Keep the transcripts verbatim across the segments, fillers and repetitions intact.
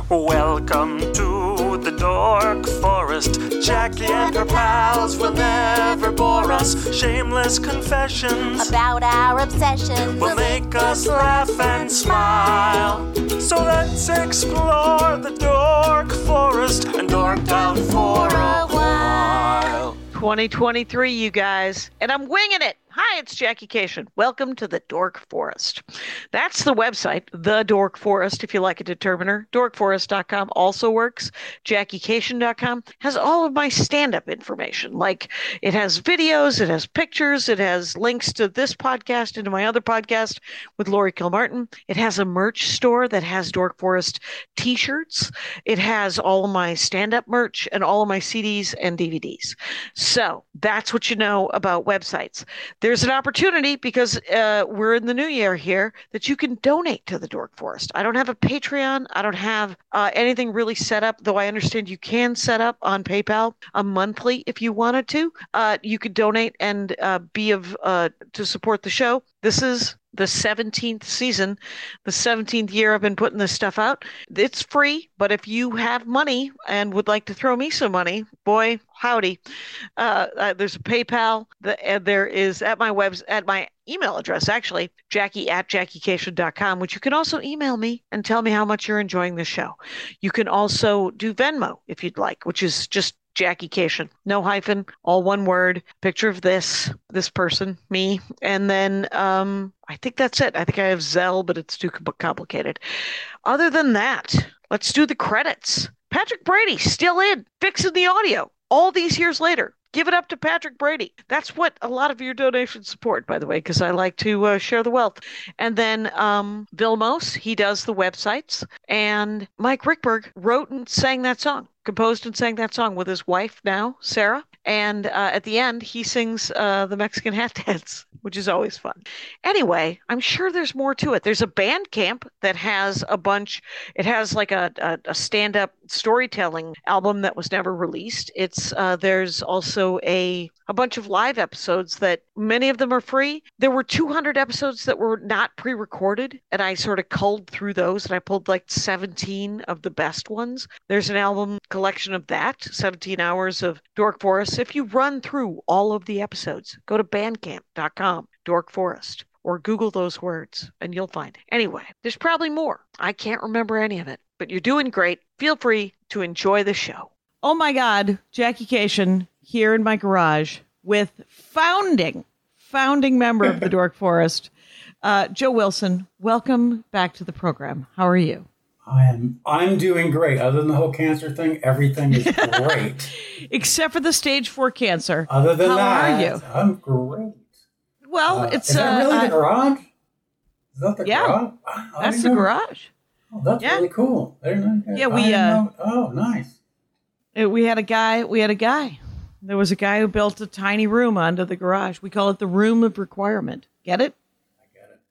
Welcome to the Dork Forest. Jackie and her pals will never bore us. Shameless confessions about our obsession will make us laugh and smile. So let's explore the Dork Forest and dork out for a while. twenty twenty-three, you guys, and I'm winging it. Hi, it's Jackie Cation. Welcome to the Dork Forest. That's the website, The Dork Forest, if you like a determiner. dork forest dot com also works. jackie cation dot com has all of my stand-up information. Like, it has videos, it has pictures, it has links to this podcast and to my other podcast with Lori Kilmartin. It has a merch store that has Dork Forest t-shirts. It has all of my stand-up merch and all of my C Ds and D V Ds. So that's what you know about websites. There's an opportunity, because uh, we're in the new year here, that you can donate to the Dork Forest. I don't have a Patreon. I don't have uh, anything really set up, though I understand you can set up on PayPal a monthly if you wanted to. Uh, you could donate and uh, be of uh, to support the show. This is the seventeenth season, the seventeenth year I've been putting this stuff out. It's free, but if you have money and would like to throw me some money, boy, howdy. Uh, uh, there's a PayPal. The, and there is at my webs at my email address, actually, Jackie at jackie cation dot com, which you can also email me and tell me how much you're enjoying the show. You can also do Venmo if you'd like, which is just Jackie Cation, no hyphen, all one word, picture of this, this person, me. And then um, I think that's it. I think I have Zelle, but it's too complicated. Other than that, let's do the credits. Patrick Brady still in, fixing the audio all these years later. Give it up to Patrick Brady. That's what a lot of your donations support, by the way, because I like to uh, share the wealth. And then um, Vilmos, he does the websites. And Mike Rickberg wrote and sang that song, composed and sang that song with his wife now, Sarah. And uh, at the end, he sings uh, the Mexican Hat Dance, which is always fun. Anyway, I'm sure there's more to it. There's a Bandcamp that has a bunch. It has like a, a, a stand-up storytelling album that was never released. It's uh, there's also a a bunch of live episodes that many of them are free. There were two hundred episodes that were not pre-recorded, and I sort of culled through those, and I pulled like seventeen of the best ones. There's an album collection of that, seventeen hours of Dork Forest. If you run through all of the episodes, go to bandcamp dot com, Dork Forest, or Google those words, and you'll find it. Anyway, there's probably more. I can't remember any of it, but you're doing great. Feel free to enjoy the show. Oh my God, Jackie Cation here in my garage with founding, founding member of the Dork Forest, uh, Joe Wilson. Welcome back to the program. How are you? I am. I'm doing great. Other than the whole cancer thing, everything is great. Except for the stage four cancer. Other than How that, are you? I'm great. Well, uh, it's is that uh, really uh, the garage? Is that the yeah, garage? Wow, that's the know. garage. Oh, that's yeah. really cool. I didn't know. Yeah, I we. didn't Uh, know. Oh, nice. It, we had a guy. We had a guy. There was a guy who built a tiny room under the garage. We call it the room of requirement. Get it? I get it.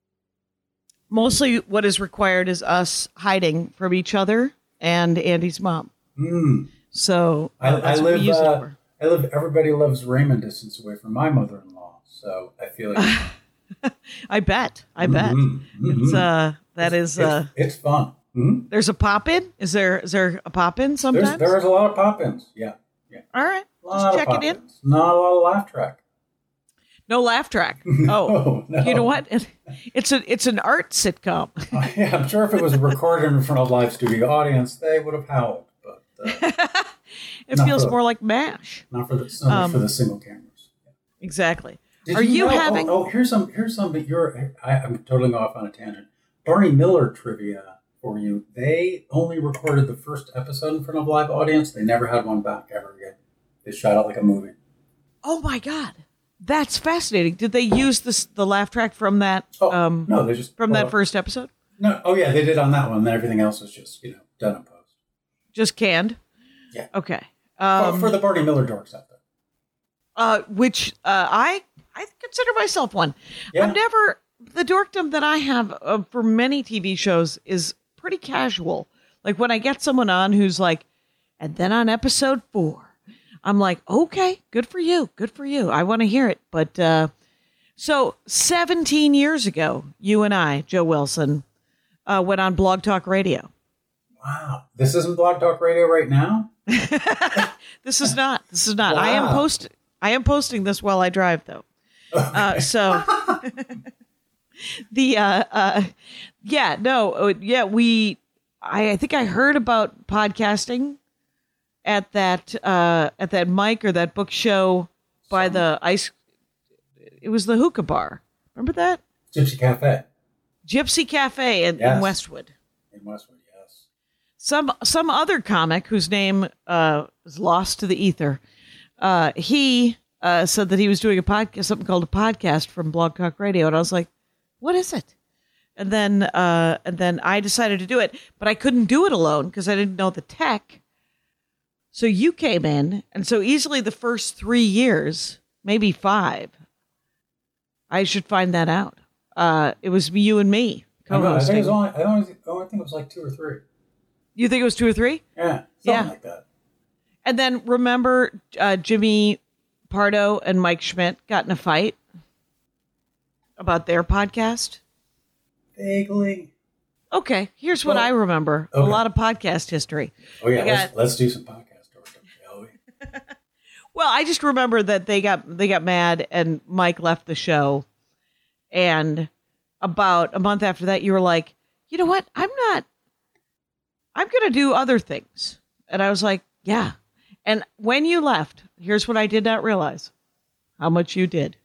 Mostly, what is required is us hiding from each other and Andy's mom. Mm. So I, uh, that's I what live. we use it Uh, for. I live. Everybody loves Raymond distance away from my mother-in-law. So I feel like. I bet. I bet. Mm-hmm, mm-hmm. It's uh that it's, is uh it's, it's fun. Mm-hmm. There's a pop in? Is there is there a pop in sometimes? There's, there's a lot of pop-ins. Yeah. Yeah. All right. A Just lot check of it in. pop-ins. Not a lot of laugh track. No laugh track. No, Oh. no. You know what? It, it's a it's an art sitcom. Uh, yeah, I'm sure if it was recorded in front of a live studio audience, they would have howled. But uh, It Not feels for- more like MASH. not for the not Um, for the single cameras. Exactly. Did Are you know- having Oh, oh, here's some. Here's some. But you're. I, I'm totally off on a tangent. Barney Miller trivia for you. They only recorded the first episode in front of a live audience. They never had one back ever again. They shot it like a movie. Oh my God. That's fascinating. Did they use this the laugh track from that Oh um no, they just from that oh, first episode? No. Oh yeah, they did on that one. Then everything else was just you know done in post. Just canned? Yeah. Okay. For- Um, for the Barney Miller dorks out there. uh, which uh, I I consider myself one. Yeah. I'm never the dorkdom that I have uh, for many T V shows is pretty casual. Like when I get someone on who's like, and then on episode four, I'm like, okay, good for you, good for you. I want to hear it. But uh, so seventeen years ago, you and I, Joe Wilson, uh, went on Blog Talk Radio. Wow. This isn't Blog Talk Radio right now? This is not. This is not. Wow. I am post. I am posting this while I drive, though. Okay. Uh, so the uh, uh, yeah, no, uh, yeah, we. I, I think I heard about podcasting at that uh, at that mic or that book show by the ice. It was the hookah bar. Remember that? Gypsy Cafe. Gypsy Cafe in, Yes. in Westwood. In Westwood, yes. Some some other comic whose name uh, is lost to the ether. Uh, he uh, said that he was doing a podcast, something called a podcast from Blog Talk Radio, and I was like, "What is it?" And then uh, and then I decided to do it, but I couldn't do it alone because I didn't know the tech. So you came in, and so easily the first three years, maybe five, I should find that out. Uh, it was you and me I, know, I think co-hosting. it was only, I only, I only think it was like two or three. You think it was two or three? Yeah, something Yeah. like that. And then remember uh, Jimmy Pardo and Mike Schmidt got in a fight about their podcast? Vaguely. Okay, here's what Well, I remember. A okay. lot of podcast history. Oh yeah, I let's, got- let's do some podcast talk, shall we? Well, I just remember that they got they got mad and Mike left the show. And about a month after that, you were like, you know what? I'm not, I'm going to do other things. And I was like, yeah. And when you left, here's what I did not realize. How much you did.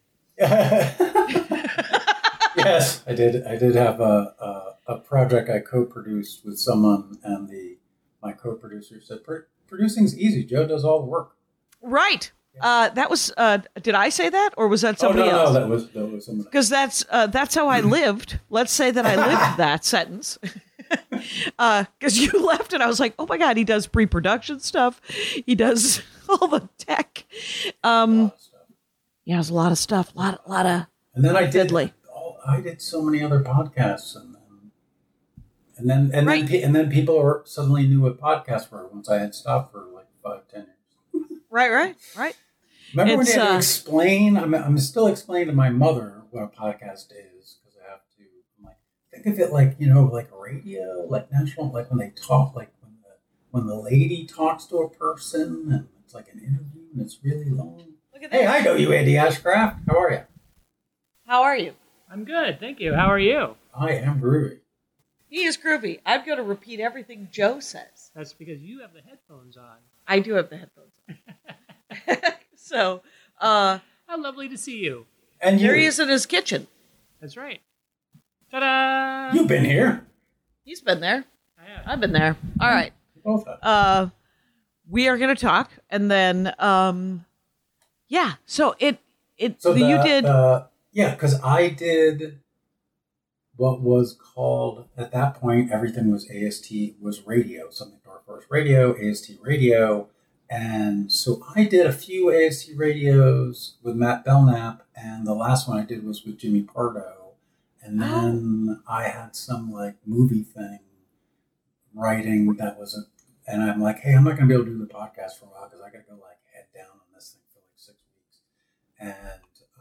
Yes, I did. I did have a, a, a project I co-produced with someone, and the my co-producer said, "Pro- "Producing's easy. Joe does all the work." Right. Uh, that was, uh, did I say that or was that somebody oh no, else? no, that was that was someone. Because that's uh, that's how I lived. Let's say that I lived that sentence. Because uh, you left and I was like, oh my God, he does pre-production stuff. He does all the tech. Um, yeah, there's a lot of stuff. A lot, a lot of. And then I did. Fiddly. Oh, I did so many other podcasts, and then and then and Right. then pe- and then people are suddenly knew what podcasts were once I had stopped for like five, ten years. Right, right, right. Remember when It's, you had to uh, explain? I'm, I'm still explaining to my mother what a podcast is because I have to. I'm like, think of it like, you know, like a radio, like national, like when they talk, like when the when the lady talks to a person and it's like an interview and it's really long. Look at Hey, that. I know you, Andy Ashcraft. How are you? How are you? I'm good, thank you. How are you? I am groovy. He is groovy. I'm going to repeat everything Joe says. That's because you have the headphones on. I do have the headphones on. So, uh, How lovely to see you. And you, here he is in his kitchen. That's right. Ta-da! You've been here. He's been there. I have. I've been there. All right. Both have. Uh, we are going to talk, and then, um, yeah. So it, it, So the, you the- did. uh, yeah, because I did what was called at that point. Everything was A S T was radio, something Dark Forest Radio, A S T Radio, and so I did a few A S T radios with Matt Belknap, and the last one I did was with Jimmy Pardo, and then I had some like movie thing writing that was a, and I'm like, hey, I'm not going to be able to do the podcast for a while because I got to go like head down on this thing for like six weeks, and.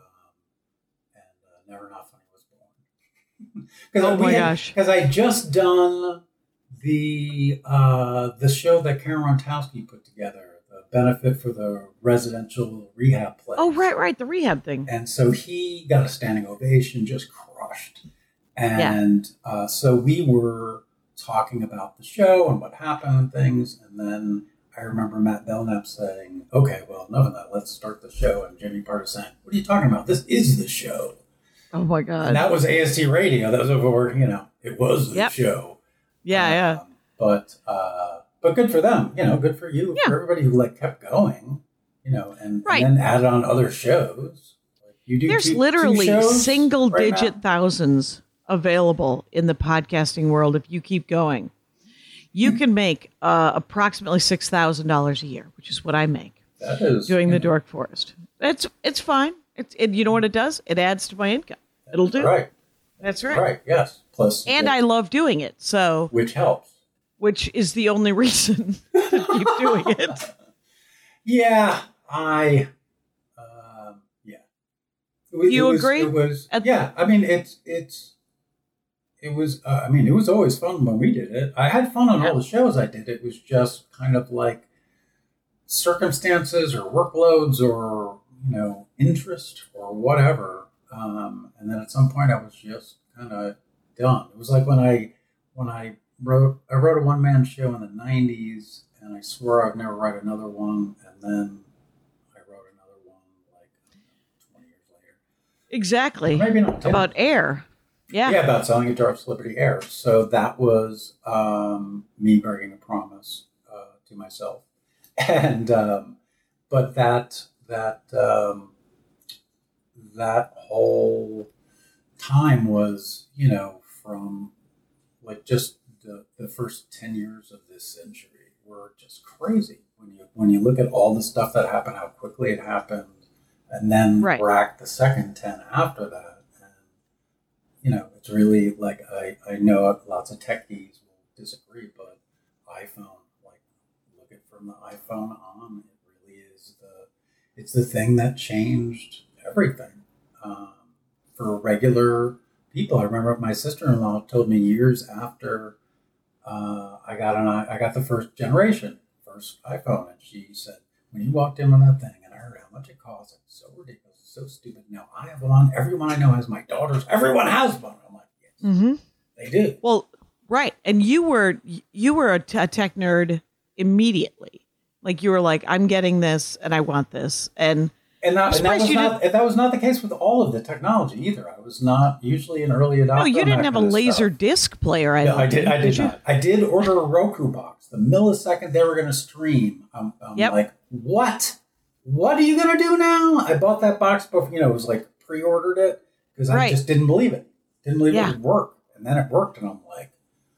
Never Not Funny was born. Oh my gosh. Because I just done the uh, the show that Karen Rontowski put together, the benefit for the residential rehab place. Oh, right, right. The rehab thing. And so he got a standing ovation, just crushed. And uh, so we were talking about the show and what happened and things. And then I remember Matt Belknap saying, okay, well, enough of that. Let's start the show. And Jimmy Pardo saying, what are you talking about? This is the show. Oh my God. And that was A S T Radio. That was before, you know, it was the Yep. show. Yeah, yeah. Um, but uh, but good for them. You know, good for you. Yeah. For everybody who like kept going. You know, and, Right. and then added on other shows. Like you do. There's two, two literally shows single right digit now? thousands available in the podcasting world if you keep going. You can make uh, approximately six thousand dollars a year, which is what I make That is doing you the know, Dork Forest. It's it's fine. It's it, you know what it does? It adds to my income. It'll do. Right. That's right. Right. Yes. Plus, And yeah, I love doing it. So, which helps. which is the only reason to keep doing it. Yeah, I. Um, yeah. It, You it was, agree? It was. At- yeah, I mean, it's it's it was, uh, I mean, it was always fun when we did it. I had fun on all the shows I did. It was just kind of like circumstances or workloads or, you know, interest or whatever. Um, and then at some point I was just kind of done. It was like when I, when I wrote, I wrote a one-man show in the nineties and I swore I'd never write another one. And then I wrote another one like twenty years later. Exactly. Or maybe not ten. About Air. Yeah. Yeah, about selling guitars to Liberty Air. So that was um, me breaking a promise uh, to myself. And, um, but that, that, um, that whole time was, you know, from like just the, the first ten years of this century were just crazy. When you, when you look at all the stuff that happened, how quickly it happened, and then Right. rack the second ten after that. And, you know, it's really like, I, I know lots of techies will disagree, but iPhone, like look at from the iPhone on, it really is the, it's the thing that changed everything. Um, for regular people, I remember my sister-in-law told me years after uh, I got an I got the first generation, first iPhone, and she said, when you walked in on that thing and I heard how much it cost, it's so ridiculous, it's so stupid. Now I have one. Everyone I know has. My daughters. Everyone has one. I'm like, yes, Mm-hmm. they do. Well, right. And you were you were a, t- a tech nerd immediately. Like you were like, I'm getting this and I want this. And And that, and that surprised was you not that was not the case with all of the technology either. I was not usually an early adopter. no, you on didn't that have a kind of laser stuff. disc player. I, No, don't I did. think, I did you? not. I did order a Roku box. The millisecond they were going to stream, I'm, I'm Yep. like, what? What are you going to do now? I bought that box before, you know, it was like pre-ordered it because I Right. just didn't believe it. Didn't believe Yeah. it would work, and then it worked, and I'm like,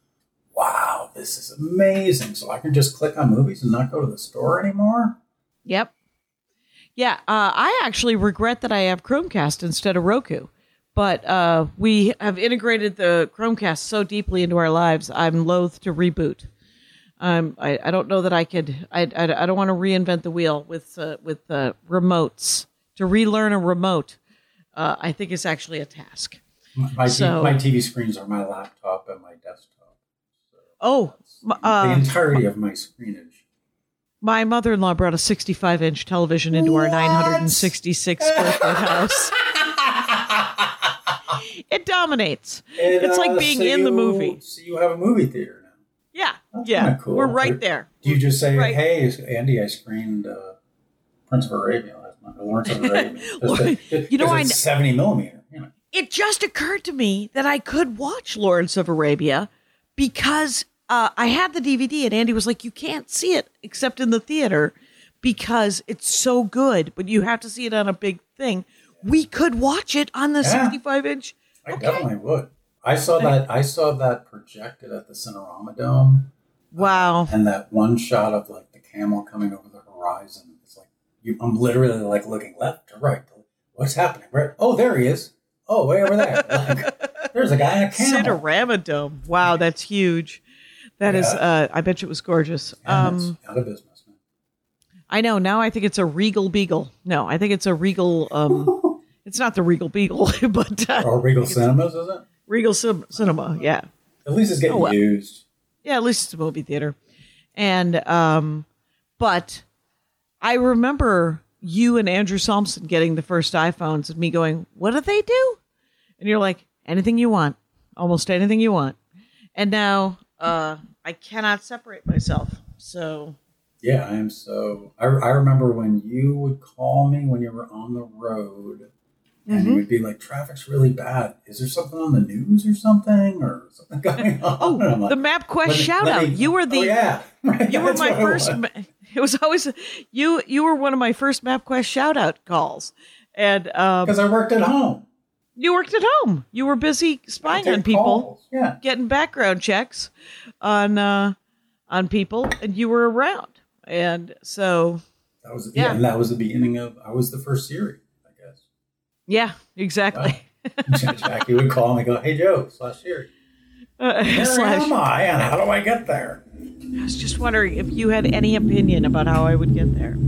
wow, this is amazing. So I can just click on movies and not go to the store anymore. Yep. Yeah, uh, I actually regret that I have Chromecast instead of Roku. But uh, we have integrated the Chromecast so deeply into our lives, I'm loath to reboot. Um, I, I don't know that I could. I, I, I don't want to reinvent the wheel with uh, with uh, remotes. To relearn a remote, uh, I think is actually a task. My, So- my T V screens are my laptop and my desktop. So Oh, that's uh, the entirety of my screenage. my mother-in-law brought a sixty-five inch television into our What? nine hundred sixty-six square foot house. It dominates. And, It's like uh, being so in the you- movie. So you have a movie theater now. Yeah, That's yeah, kinda cool. we're right Or- there. Do you just say, Right. hey, Andy, I screened uh, Prince of Arabia last night, or Lawrence of Arabia. Just Lord, to- just- you know, because I it's kn- seventy millimeter. You know. It just occurred to me that I could watch Lawrence of Arabia because uh, I had the D V D and Andy was like, you can't see it except in the theater because it's so good, but you have to see it on a big thing. We could watch it on the Yeah. sixty-five inch. I Okay. definitely would. I saw that. I saw that projected at the Cinerama Dome, Wow. and that one shot of like the camel coming over the horizon. It's like you, I'm literally like looking left to right. What's happening? Right? Oh, there he is. Oh, way over there. Like, there's a guy in a camel. Cinerama Dome. Wow, that's huge. That is. Yeah. Uh, I bet you it was gorgeous. And Um, it's out of business, man. I know. Now I think it's a Regal Beagle. No, I think it's a Regal. Um, it's not the Regal Beagle, but uh, Or Regal Cinemas, is it? Regal Cin- Cinema. Yeah. At least it's getting Oh, well. used. Yeah, at least it's a movie theater. And, um, but I remember you and Andrew Solomson getting the first iPhones and me going, what do they do? And you're like, anything you want, almost anything you want. And now uh, I cannot separate myself. So, Yeah, I am so. I, I remember when you would call me when you were on the road, and Mhm. you would be like, "Traffic's really bad. Is there something on the news or something, or something going on?" oh, And I'm like, the MapQuest "Let me- shout let out. me- You were the, oh, yeah, Right, you were that's my what it first, was. ma- it was always, you, you were one of my first MapQuest shout out calls. And um, because I worked at home. you worked at home. You were busy spying I on take people. calls. Yeah, Getting background checks on uh, on people, and you were around, and so that was yeah. Yeah. and that was the beginning of. I was the first Siri, I guess. yeah, exactly. Jackie would call me and go, "Hey Joe, slash Siri. Uh, Where slash- am I, and how do I get there?" I was just wondering if you had any opinion about how I would get there.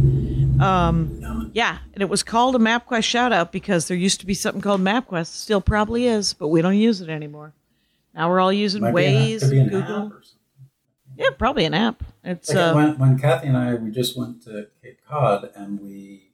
Um, None. yeah, and it was called a MapQuest shout out because there used to be something called MapQuest, still probably is, but we don't use it anymore. Now we're all using Might be an app- Waze, could be an Google. app or something. Yeah, probably an app. It's Like uh, when, when Kathy and I, we just went to Cape Cod, and we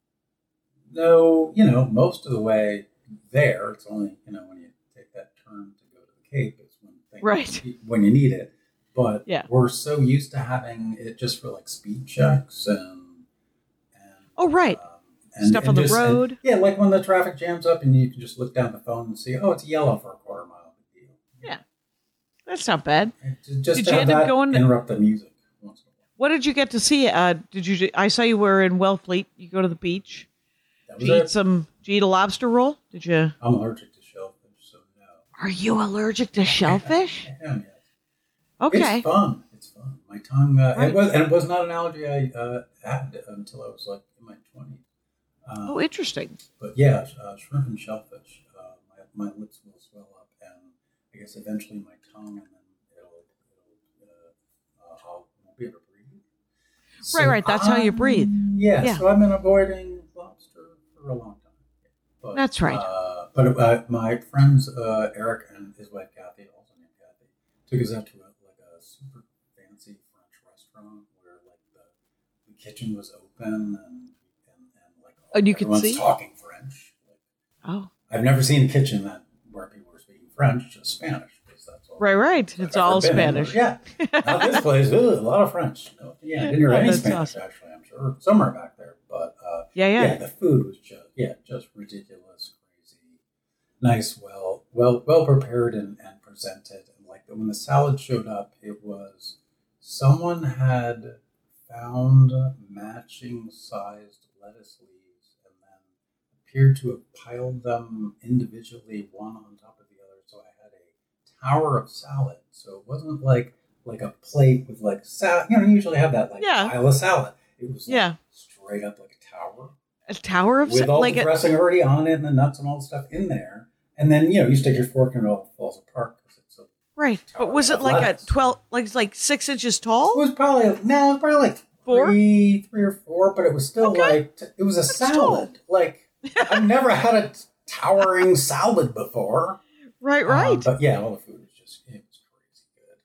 know, you know, most of the way there. It's only, you know, when you take that turn to go to the Cape, it's when things, Right. when you need it. But Yeah. we're so used to having it just for like speed checks and, and oh right, um, and, Stuff and on the just- and- road. yeah, like when the traffic jams up and you can just look down the phone and see, oh, it's yellow for a quarter mile. Big deal. Yeah. That's not bad. And to- Just Did to you have end up that going to- interrupt the music once in a while. What did you get to see? Uh, did you? I saw you were in Wellfleet. You go to the beach. That Did was you it. eat some? Did you eat a lobster roll? Did you? I'm allergic to shellfish, so no. Are you allergic to shellfish? I am, yes. Okay. It's fun. It's fun. My tongue, uh, Right. it was, and it was not an allergy I uh, had until I was like in my twenties. Um, Oh, interesting. But yeah, uh, shrimp and shellfish. Uh, my, my lips will swell up, and I guess eventually my tongue, and then it'll, it'll uh, uh, I'll won't be able to breathe. Right, right, that's how you breathe. Yeah, Yeah. so I've been avoiding lobster for a long time. But, That's right. Uh, but uh, my friends uh, Eric and his wife Kathy, also named Kathy, took us out to a, like a super fancy French restaurant where like the, the kitchen was open and and, and like And you could everyone's see? talking French. Like, Oh, I've never seen a kitchen that where people were speaking French, just Spanish. Because that's all. right, right. I've It's ever all been in. Spanish. Yeah. Not this place. Ugh, a lot of French. No, yeah, I didn't hear Oh, any that's Spanish awesome. actually. I'm sure somewhere back there, but uh, Yeah, yeah. yeah, the food was just yeah, just ridiculous, crazy, nice, well, well, well prepared and, and presented. And like when the salad showed up, it was someone had found matching sized lettuce leaves and then appeared to have piled them individually, one on top of the other. So I had a tower of salad. So it wasn't like like a plate with like salad. You know, you usually have that like Yeah. pile of salad. It was like Yeah. straight up like a tower A tower of with sa- all like the a, dressing already on it and the nuts and all the stuff in there. And then, you know, you stick your fork and it all falls apart. 'Cause it's a, right. But tower was it of like lettuce. a twelve, like like six inches it tall? was probably, no, it was probably like Four? three, three or four, but it was still Okay. like, t- it was a salad. Like, I've never had a towering salad before. Right, Um, right. but yeah, all the food was just, it was crazy good.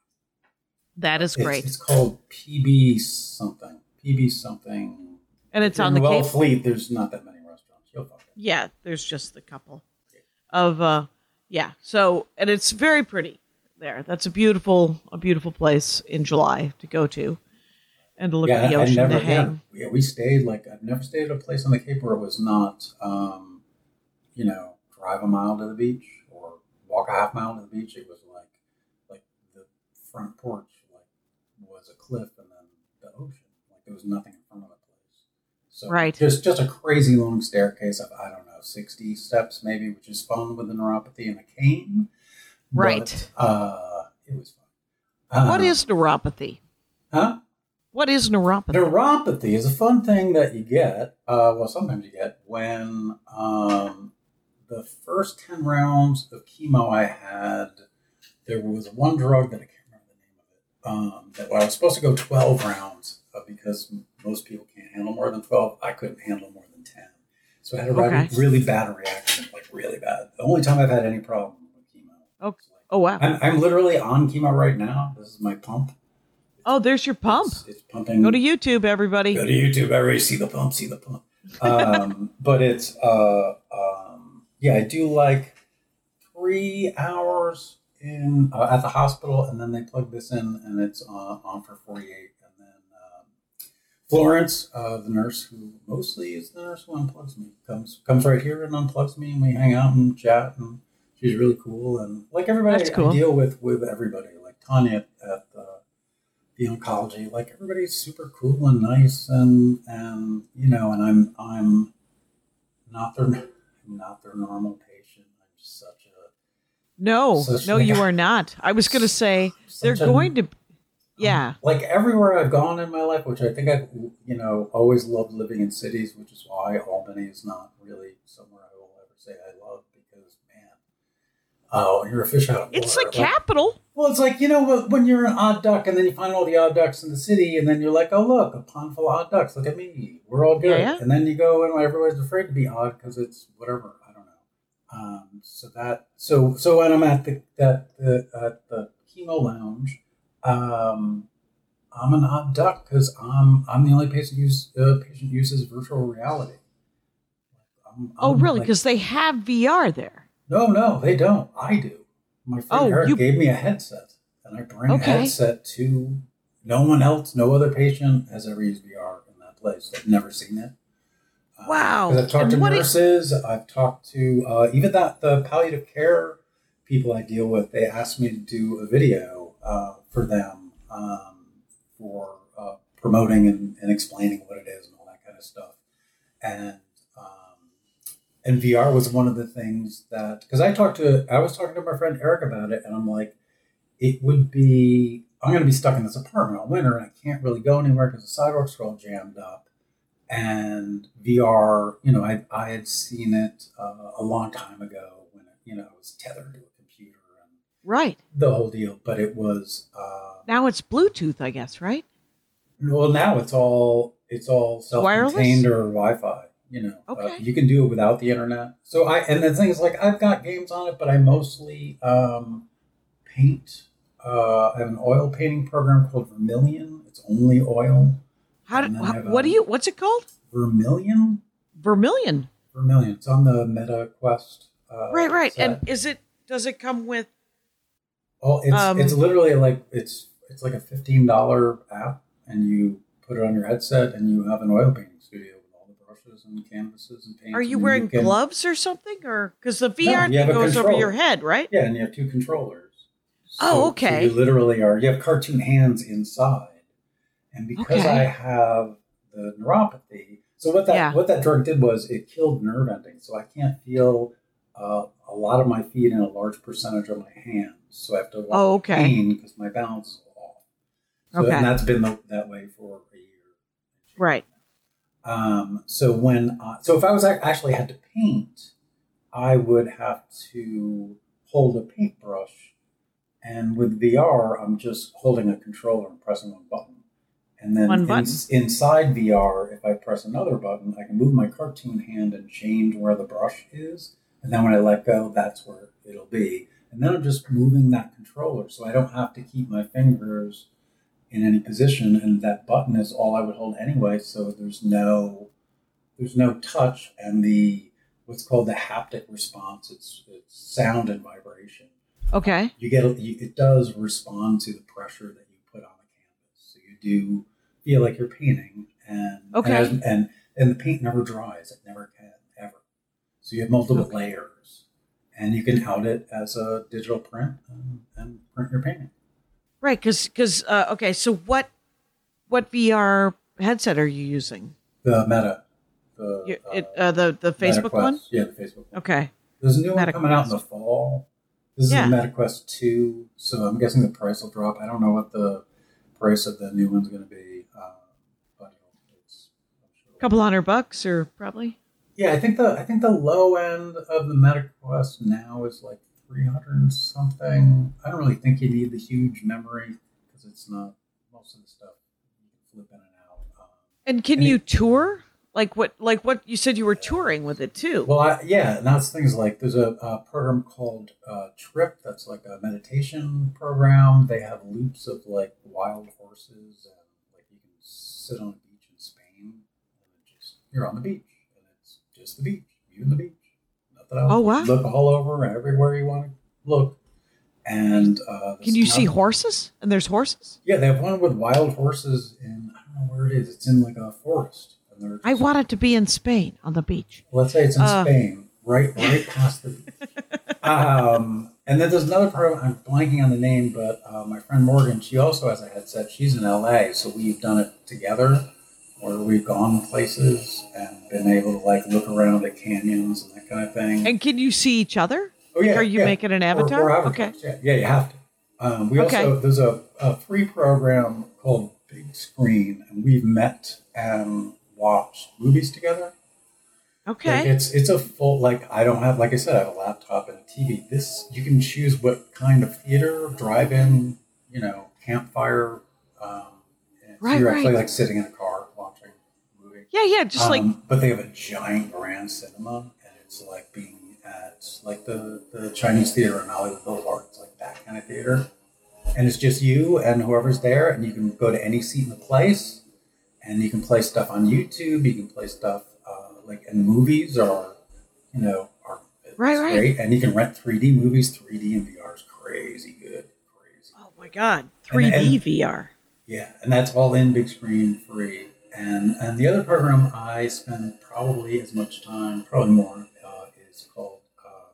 That is It's, great. it's called P B something. P B something. And it's In on the Well Cape. Fleet, there's not that many restaurants. You'll find it. Yeah, there's just a couple of uh yeah. So and it's very pretty there. That's a beautiful a beautiful place in July to go to and to look at the I ocean never, to hang. Yeah, yeah, we stayed like I've never stayed at a place on the Cape where it was not, um, you know, drive a mile to the beach or walk a half mile to the beach. It was like, like the front porch like was a cliff and then the ocean. Like there was nothing in front of the place. So Right. just just a crazy long staircase of I don't know sixty steps maybe, which is fun with the neuropathy and a cane. Right. But, uh, it was fun. What Uh, is neuropathy? huh? What is neuropathy? Neuropathy is a fun thing that you get, uh, well, sometimes you get, when um, the first ten rounds of chemo I had, there was one drug that I can't remember the name of it, um, that well, I was supposed to go twelve rounds uh, because most people can't handle more than twelve. I couldn't handle more than ten. So I had a Okay. really bad reaction, like really bad. The only time I've had any problem with chemo. Oh, oh wow. I'm, I'm literally on chemo right now. This is my pump. Oh, there's your pump. It's, it's pumping. Go to YouTube, everybody. Go to YouTube. Everybody see the pump. See the pump. Um, but it's uh, um, yeah. I do like three hours in uh, at the hospital, and then they plug this in, and it's uh, on for forty-eight. And then um, Florence, uh, the nurse who mostly is the nurse who unplugs me, comes comes right here and unplugs me, and we hang out and chat, and she's really cool. And like everybody, That's cool. I deal with with everybody. Like Tanya at, at uh, the oncology, like everybody's super cool and nice, and and you know, and I'm I'm not their I'm not their normal patient. I'm just such a No, Such no, like you a- are not. I was going to say they're such a- going to. Yeah. like everywhere I've gone in my life, which I think I've you know always loved living in cities, which is why Albany is not really somewhere I will ever say I love because man, oh, you're a fish out of water. It's the Like, capital. Well, it's like, you know, when you're an odd duck and then you find all the odd ducks in the city and then you're like, oh, look, a pond full of odd ducks. Look at me. We're all good. Yeah, yeah. And then you go and everybody's afraid to be odd because it's whatever. I don't know. Um, so that so so when I'm at the that the at the chemo lounge, um, I'm an odd duck because I'm I'm the only patient use uh, patient uses virtual reality. I'm, Oh, I'm really? like- Because they have V R there. no, no, they don't. I do. My friend Oh, Eric you- gave me a headset, and I bring Okay. a headset to. No one else, no other patient has ever used V R in that place. I've never seen it. Uh, Wow. 'cause I've talked And to what do you- nurses. I've talked to uh, even that the palliative care people I deal with. They asked me to do a video uh, for them um, for uh, promoting and, and explaining what it is and all that kind of stuff. And um, and V R was one of the things that because I talked to I was talking to my friend Eric about it, and I'm like, it would be. I'm going to be stuck in this apartment all winter, and I can't really go anywhere because the sidewalks are all jammed up. And V R, you know, I I had seen it uh, a long time ago when it, you know, it was tethered to a computer and Right. the whole deal. But it was uh, Now it's Bluetooth, I guess, right? well, now it's all it's all self-contained or Wi-Fi. You know, uh, Okay. you can do it without the internet. So I and the thing is, like, I've got games on it, but I mostly um, paint. Uh, I have an oil painting program called Vermilion. It's only oil. How do, And then I how, have what a- do you, what's it called? Vermilion? Vermilion. Vermilion. It's on the Meta Quest. Uh, Right, right. set. And is it, does it come with, oh, it's um, it's literally like it's it's like a fifteen dollar app, and you put it on your headset, and you have an oil painting studio with all the brushes and canvases and paints. are you and wearing can- gloves or something? Or, because the V No, R you have thing a goes over controller. your head, right? Yeah, and you have two controllers. Oh, So- okay. So you literally are. You have cartoon hands inside, and because Okay. I have the neuropathy, so what that Yeah. what that drug did was it killed nerve endings, so I can't feel uh, a lot of my feet and a large percentage of my hands. So I have to walk Oh, okay. pain because my balance is off. So, Okay. and that's been the, that way for a year. Right. Um, so when uh, so if I was ac- actually had to paint, I would have to hold a paintbrush, and with V R, I'm just holding a controller and pressing one button, and then One in- button. inside V R, if I press another button, I can move my cartoon hand and change where the brush is, and then when I let go, that's where it'll be, and then I'm just moving that controller, so I don't have to keep my fingers in any position, and that button is all I would hold anyway. So there's no, there's no touch, and the what's called the haptic response. It's it's sound and vibration. Okay. You get a- you, it does respond to the pressure that you put on the canvas. So you do feel like you're painting, and Okay. and, as- and and the paint never dries. It never can ever. So you have multiple Okay. layers, and you can out it as a digital print and, and print your painting. Right. Because, because, uh, okay. So what, what V R headset are you using? The Meta. The, You, uh, it, uh, the, the Meta Facebook Quest. one? Yeah, the Facebook one. Okay. There's a new one Meta coming out in the Quest. fall. This Yeah. is the MetaQuest two, so I'm guessing the price will drop. I don't know what the price of the new one's going to be, uh, but it's. I'm sure. Couple hundred bucks or probably. Yeah, I think the I think the low end of the MetaQuest now is like three hundred and something. I don't really think you need the huge memory because it's not most of the stuff you can flip in and out. Um, And can And you it- tour? Like what, like what you said you were touring with it too. Well, I, yeah, and that's things like there's a, a program called uh, Trip that's like a meditation program. They have loops of like wild horses, and like you can sit on a beach in Spain, and it just you're on the beach, and it's just the beach, you and the beach. Nothing else. Oh, wow. Look all over, everywhere you want to look, and uh, Can you there's see nothing- horses? And there's horses? Yeah, they have one with wild horses in I don't know where it is. It's in like a forest. And they're I just- wanted to be in Spain on the beach. Let's say it's in Uh. Spain, right, right past the beach. Um, and then there's another program. I'm blanking on the name, but uh, my friend Morgan, she also has a headset. She's in L A, so we've done it together, where we've gone places and been able to like look around at canyons and that kind of thing. And can you see each other? Oh yeah, Are you yeah. making an We're- avatar? we're Okay. avatars, Yeah, yeah, you have to. Um, we Okay. also there's a, a free program called Big Screen, and we've met and watched movies together. Like, Okay. it's it's a full like I don't have like I said I have a laptop and a T V. This you can choose what kind of theater, drive-in, you know, campfire. Um, and so Right, you're actually right. like sitting in a car watching a movie. Yeah, yeah. Just like, Um, but they have a giant grand cinema, and it's like being at like the, the Chinese theater in Hollywood Boulevard. It's like that kind of theater. And it's just you and whoever's there, and you can go to any seat in the place, and you can play stuff on YouTube. You can play stuff uh, like in movies or, you know, are Right, right. great. And you can rent three D movies. three D in V R is crazy good. Crazy. Oh my God. three D And- and- V R. Yeah, and that's all in big screen free. And and the other program I spend probably as much time, probably more, uh, is called um,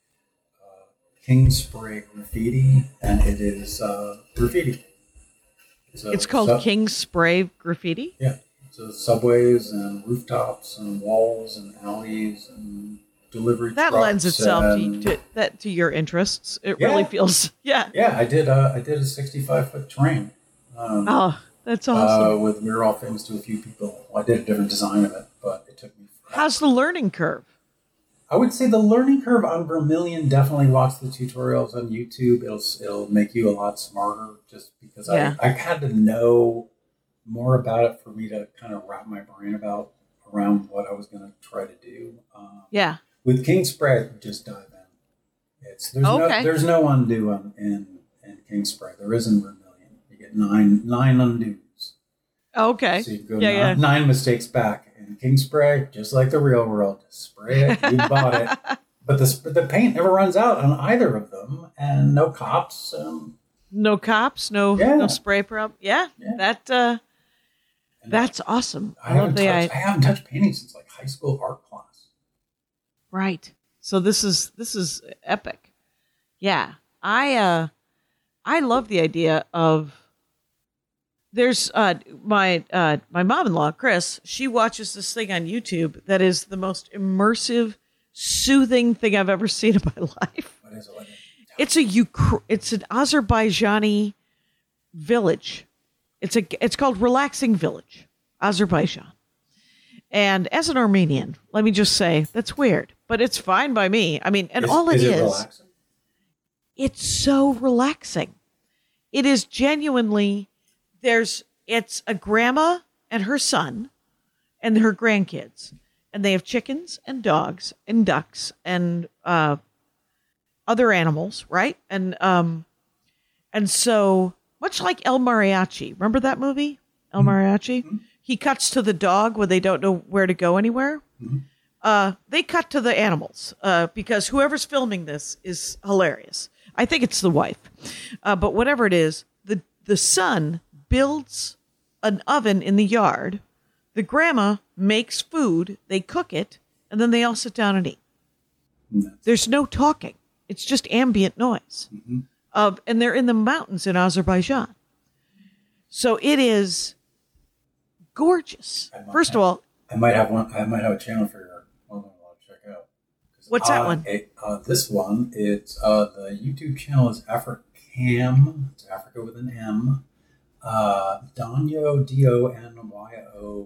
uh, King Spray Graffiti, and it is uh, graffiti. So, It's called sub- King Spray Graffiti. Yeah, so subways and rooftops and walls and alleys and delivery That trucks lends itself to, and- to that to your interests. It Yeah. really feels, yeah. Yeah, I did. Uh, I did a sixty-five foot train. Um, Oh, that's awesome. Uh, with we were all famous to a few people. Well, I did a different design of it, but it took me. Forever. How's the learning curve? I would say the learning curve on Vermilion. Definitely watch the tutorials on YouTube. It'll it'll make you a lot smarter, just because Yeah. I I had to know more about it for me to kind of wrap my brain about around what I was going to try to do. Um, Yeah. With King Spray, just dive in. It's there's Okay. no there's no undo on, in in King Spray. There is in Vermilion. You get nine nine undos. Okay. So you can go Yeah, nine, yeah. nine mistakes back. And King Spray, just like the real world, just spray it. You bought it, but the sp- the paint never runs out on either of them, and no cops. Um, No cops, no Yeah. no spray problem. Yeah, Yeah. that uh, and that's awesome. I I love haven't the touched, I I haven't touched painting since like high school art class. right. So this is this is epic. Yeah, I uh, I love the idea of. There's uh my uh my mom-in-law Chris. She watches this thing on YouTube that is the most immersive, soothing thing I've ever seen in my life. What is it? What is it? It's a Ukra- it's an Azerbaijani village. It's a it's called Relaxing Village, Azerbaijan. And as an Armenian, let me just say that's weird, but it's fine by me. I mean, and Is- all it is is, it relaxing? it's so relaxing. It is genuinely there's it's a grandma and her son and her grandkids, and they have chickens and dogs and ducks and uh other animals, right? And um, and so much like El Mariachi, remember that movie, El Mariachi? Mm-hmm. He cuts to the dog when they don't know where to go anywhere. Mm-hmm. Uh, they cut to the animals uh, because whoever's filming this is hilarious. I think it's the wife, uh, but whatever it is, the the son builds an oven in the yard. The grandma makes food. They cook it, and then they all sit down and eat. No. There's no talking. It's just ambient noise. Mm-hmm. Of and they're in the mountains in Azerbaijan. So it is gorgeous. I might First of have- all, I might have one. I might have a channel for your one I'll check out. 'Cause, What's that uh, one? It, uh, this one, it's uh, the YouTube channel is Africam. It's Africa with an M. Uh, Donyo D O N Y O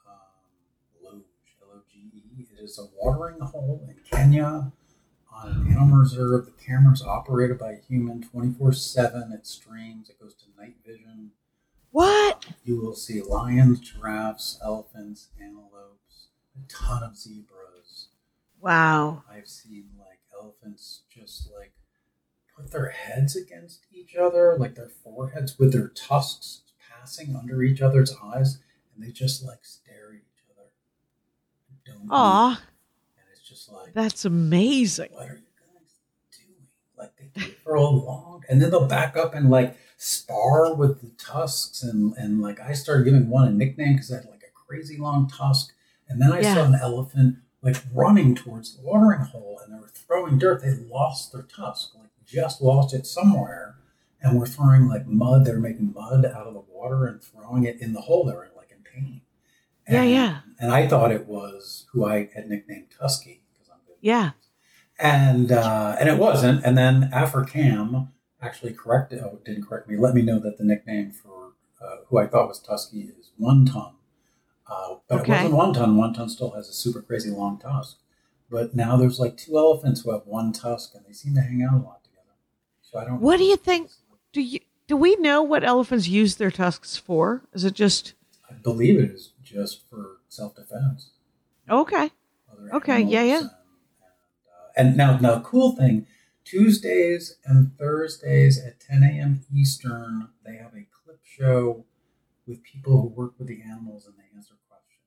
um, Loge L O G E. It is a watering hole in Kenya on an animal reserve. The camera's operated by a human twenty-four seven. It streams. It goes to night vision. what? You will see lions, giraffes, elephants, antelopes, a ton of zebras. Wow. I've seen like elephants just like put their heads against each other, like their foreheads with their tusks passing under each other's eyes, and they just like stare at each other. Don't move. Aw, And it's just like, that's amazing. what are you guys doing? Like they do it for a long, and then they'll back up and like spar with the tusks, and and like I started giving one a nickname because I had like a crazy long tusk, and then I Yeah. saw an elephant like running towards the watering hole, and they were throwing dirt. They lost their tusk, like just lost it somewhere, and were throwing like mud. They were making mud out of the water and throwing it in the hole. They were like in pain. Yeah, And- yeah. And I thought it was who I had nicknamed Tusky because I'm good. Yeah. And uh, and it wasn't. And then Africam actually corrected, oh, didn't correct me, let me know that the nickname for uh, who I thought was Tusky is One Ton. Uh, but Okay. it wasn't One Ton. One Ton still has a super crazy long tusk. But now there's like two elephants who have one tusk, and they seem to hang out a lot together. So I don't. What do you think? Do you do we know what elephants use their tusks for? Is it just I believe it is just for self-defense. okay? Other Okay, yeah, animals yeah. And, and, uh, and now, now the cool thing, Tuesdays and Thursdays at ten a.m. Eastern, they have a clip show with people who work with the animals and they answer questions.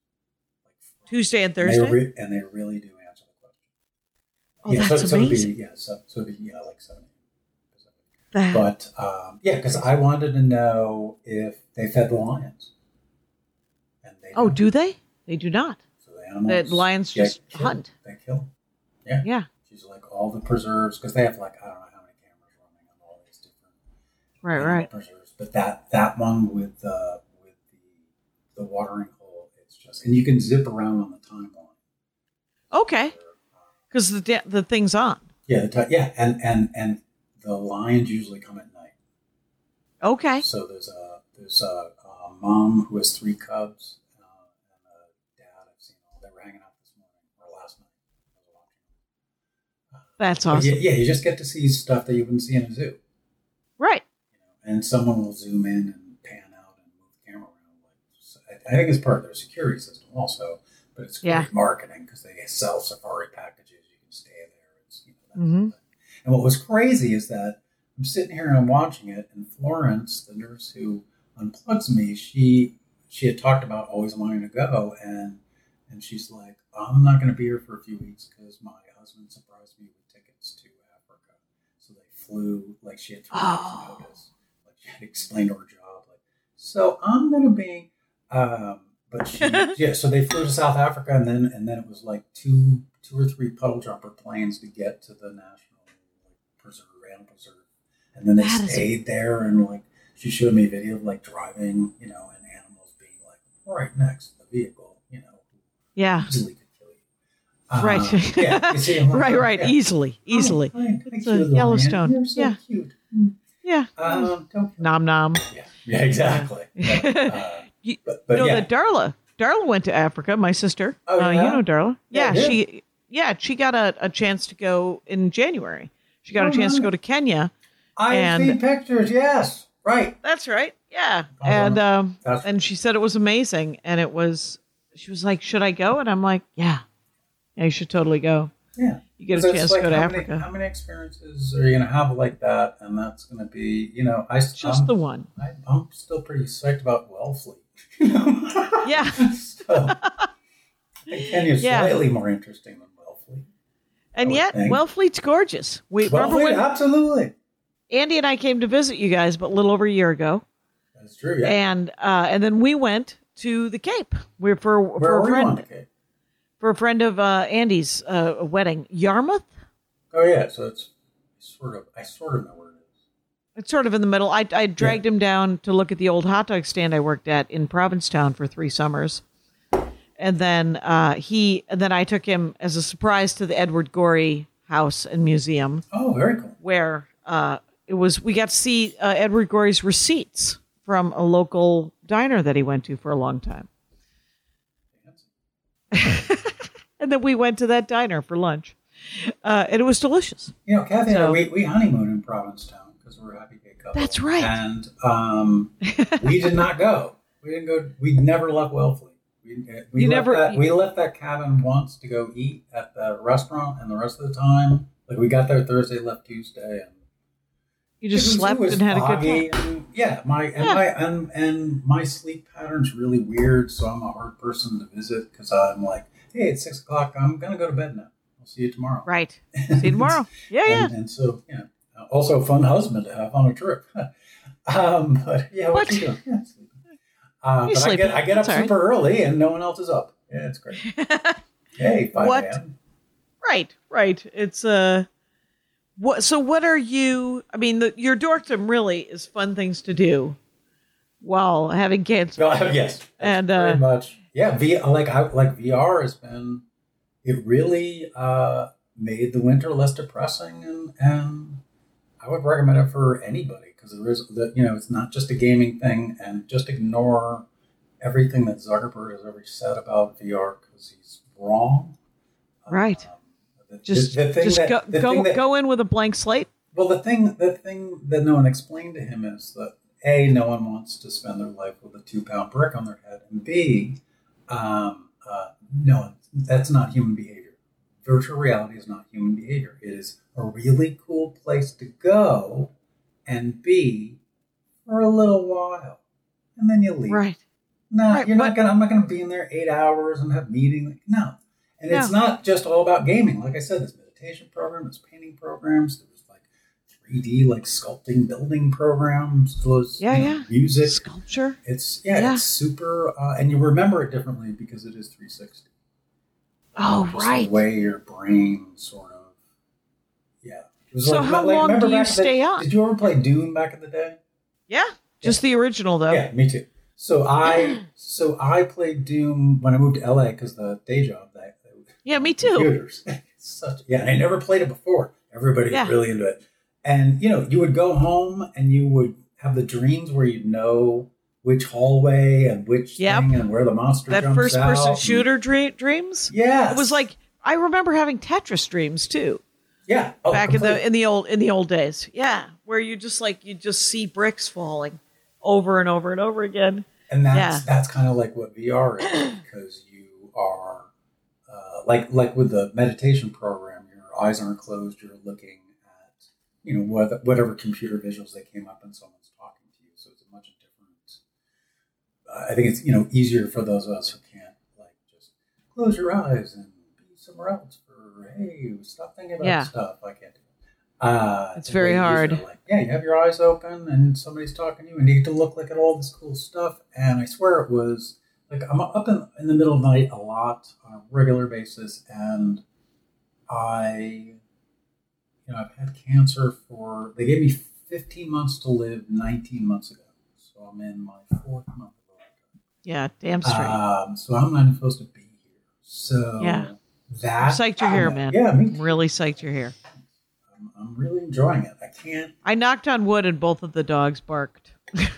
Like Tuesday and and they Thursday? re- and they really do answer the question. Oh, yeah, that's so, so it'd be, amazing. yeah, so, so it'd be, yeah, like seven a.m. That- But um, yeah, because I wanted to know if they fed the lions. And they oh, don't. do they? They do not. So the animals The lions get just killed. hunt. They kill. Yeah. Yeah. She's like all the preserves because they have like I don't know how many cameras running on all these different Right, animal right. preserves, but that that one with the with the the watering hole, it's just and you can zip around on the timeline. Okay. Because the da- the thing's on. Yeah, the ti- yeah, and and and the lions usually come at night. Okay. So there's a there's a, a mom who has three cubs uh, and a dad. I've seen all. They were hanging out this morning or last night. I was watching. That's But awesome. Yeah, yeah, you just get to see stuff that you wouldn't see in a zoo. Right. You know, and someone will zoom in and pan out and move the camera around. Like, so I, I think it's part of their security system also, but it's great Yeah. marketing because they sell safari packages. You can stay there. It's, you know, that Mhm. sort of thing. And what was crazy is that I'm sitting here and I'm watching it, and Florence, the nurse who unplugs me, she she had talked about always wanting to go, and and she's like, I'm not going to be here for a few weeks because my husband surprised me with tickets to Africa. So they flew, like she had three Oh. weeks notice. Like she had explained her job. Like, so I'm going to be, um, but she, yeah, so they flew to South Africa and then, and then it was like two, two or three puddle jumper planes to get to the national like, preserve, animal preserve. And then they That is- stayed there and like, she showed me a video of like driving, you know, and animals being like right next to the vehicle, you know, Yeah. easily could kill you. Uh, Right. yeah. You see, I'm like, right, oh, right. yeah. Easily. Easily. Oh, fine. Thank It's you, a lion. Yellowstone. You're so Yeah. cute. Yeah. Um, don't. Nom nom. Yeah. Yeah. Exactly. But, uh, You, but, but you know yeah. that Darla. Darla went to Africa, my sister. Oh, uh, yeah? You know Darla. Yeah, Yeah, I do. she yeah, she got a, a chance to go in January. She got Oh, a chance to nice. go to Kenya. I've and- seen pictures. Yes. Right. That's right. Yeah. Oh, and um That's and she said it was amazing, and it was she was like, "Should I go?" And I'm like, "Yeah. Yeah, you should totally go. yeah. You get a So it's chance like to go to how Africa." Many, how many experiences are you going to have like that? And that's going to be, you know, I, Just I'm, the one. I, I'm still pretty psyched about Wellfleet. You know? Yeah. so, I think Kenya's Yeah. slightly more interesting than Wellfleet. And I would yet, think. Wellfleet's gorgeous. We remember Wellfleet, when absolutely. Andy and I came to visit you guys, but a little over a year ago. That's true. Yeah. And uh, and then we went to the Cape. We're for Where for a were you on friend the Cape? for a friend of uh, Andy's uh, wedding, Yarmouth. Oh yeah, so it's sort of I sort of know where it is. It's sort of in the middle. I I dragged him down to look at the old hot dog stand I worked at in Provincetown for three summers, and then uh, he and then I took him as a surprise to the Edward Gorey House and Museum, Oh, very cool. where uh, it was we got to see uh, Edward Gorey's receipts from a local diner that he went to for a long time. And then we went to that diner for lunch. Uh, and it was delicious. You know, Kathy and I, So- we, we honeymooned in Provincetown because we're a happy gay couple. That's right. And um, we did not go. We didn't go. We never left Wellfleet. We, we You left never- That, we left that cabin once to go eat at the restaurant, and the rest of the time, like we got there Thursday, left Tuesday, and You just it was- slept it was and had a good foggy, time. and, yeah, my and Yeah. my and, and my sleep pattern's really weird, so I'm a hard person to visit because I'm like, hey, it's six o'clock. I'm gonna go to bed now. I'll see you tomorrow. Right. See you tomorrow. Yeah, yeah. And, and so, yeah, also a fun husband to have on a trip. um, but yeah, what What? you doing? Yeah, sleeping. Uh, You're but I sleeping. get I get up That's all right. super early and no one else is up. Yeah, it's great. Hey, five What? a.m. Right, right. It's uh what so what are you I mean the, your dorkdom really is fun things to do while having kids. No, yes, that's And, uh, very much. Yeah, V like I like V R has been. It really uh, made the winter less depressing, and and I would recommend it for anybody because there is the you know it's not just a gaming thing, and just ignore everything that Zuckerberg has ever said about V R because he's wrong. Right. Um, the- Just the, the thing just that, go the go, thing that, go in with a blank slate. well, the thing, the thing that no one explained to him is that A, no one wants to spend their life with a two-pound brick on their head, and B, um, uh, no, that's not human behavior. virtual reality is not human behavior. It is a really cool place to go and be for a little while, and then you leave. Right. No, Right, you're but- not gonna. I'm not gonna be in there eight hours and have meeting. No, and it's No. not just all about gaming. Like I said, there's meditation program, there's painting programs, there's like three D like sculpting, building programs. Those Yeah, you know, yeah. music. Sculpture. It's yeah, Yeah. it's super, uh, and you remember it differently because it is three sixty. Oh, Just right. The way your brain sort of, yeah. It was So how long remember do you back in the- stay on? Did you ever play Doom back in the day? Yeah. Just the original, though. Yeah, me too. So I so I played Doom when I moved to L A because the day job that Yeah, me too. computers. It's such yeah, and I never played it before. Everybody Yeah. was really into it, and you know, you would go home and you would have the dreams where you'd know which hallway and which Yep. thing and where the monster That jumps first person out. shooter dream, dreams. Yeah, It was like, I remember having Tetris dreams too. yeah, oh, back in completely. the in the old in the old days. Yeah, where you just like you just see bricks falling over and over and over again. And that's Yeah. that's kind of like what V R is because you are uh, like like with the meditation program, your eyes aren't closed. You're looking at you know what, whatever computer visuals they came up and someone's talking to you. So it's a much different. Uh, I think it's you know easier for those of us who can't like just close your eyes and be somewhere else. For hey, stop thinking about Yeah. stuff. I can't do it. Uh, It's very way hard. easier, like, yeah, you have your eyes open and somebody's talking to you and you get to look like at all this cool stuff. And I swear it was like I'm up in, in the middle of the night a lot on a regular basis. And I, you know, I've had cancer for, they gave me fifteen months to live nineteen months ago. So I'm in my fourth month of life. Yeah, damn straight. Um, so I'm not even supposed to be here. So Yeah. that. I'm psyched you're here, man. Yeah, me I'm really psyched you're here. I'm, I'm really enjoying it. I can't. I knocked on wood and both of the dogs barked.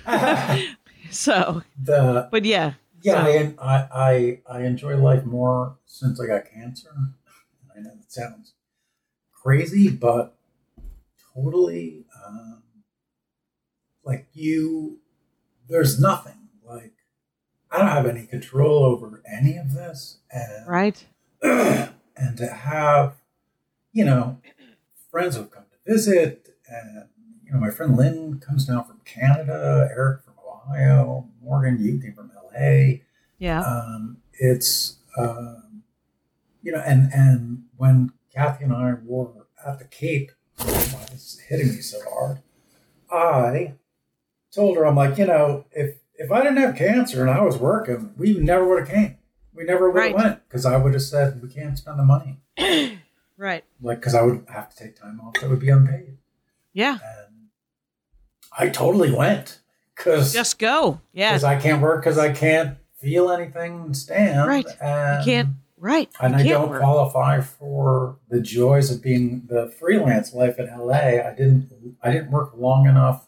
So, the but yeah. yeah, so- I, I I I enjoy life more since I got cancer. I know it sounds crazy, but totally um, like you. There's nothing like I don't have any control over any of this, and Right? and to have you know friends who've come to visit, and you know my friend Lynn comes down from Canada, Eric from Ohio, Morgan, you came from L A. Yeah. Um, it's um, you know, and and when Kathy and I were at the Cape, why this is hitting me so hard. I told her, I'm like, you know, if if I didn't have cancer and I was working, we never would have came. We never would have Right. went because I would have said we can't spend the money, Right. like because I would have to take time off that would be unpaid. Yeah. And I totally went because Just go. Yeah. I can't work because I can't feel anything and stand. Right. And, You can't. Right. And you I can't don't work. qualify for the joys of being the freelance life in L A. I didn't. I didn't work long enough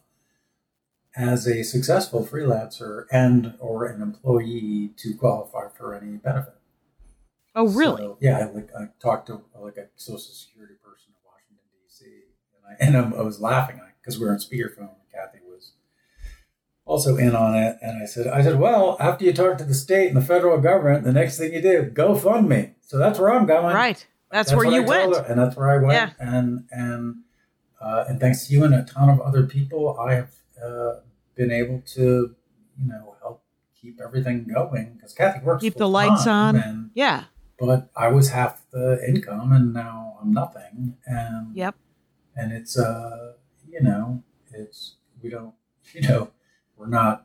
as a successful freelancer and or an employee to qualify for any benefit. Oh, really? So, yeah, I, like I talked to like a social security person in Washington D C, and I and I was laughing because we were on speakerphone. And Kathy was also in on it, and I said, I said, well, after you talk to the state and the federal government, the next thing you do, go fund me. So that's where I'm going. Right. That's, where what you I told went. her, and that's where I went. Yeah. And and uh, and thanks to you and a ton of other people, I have uh, been able to, you know, help keep everything going because Kathy works Keep the full lights time, on. and, Yeah. but I was half the income, and now I'm nothing. And Yep. and it's uh, you know, it's we don't, you know, we're not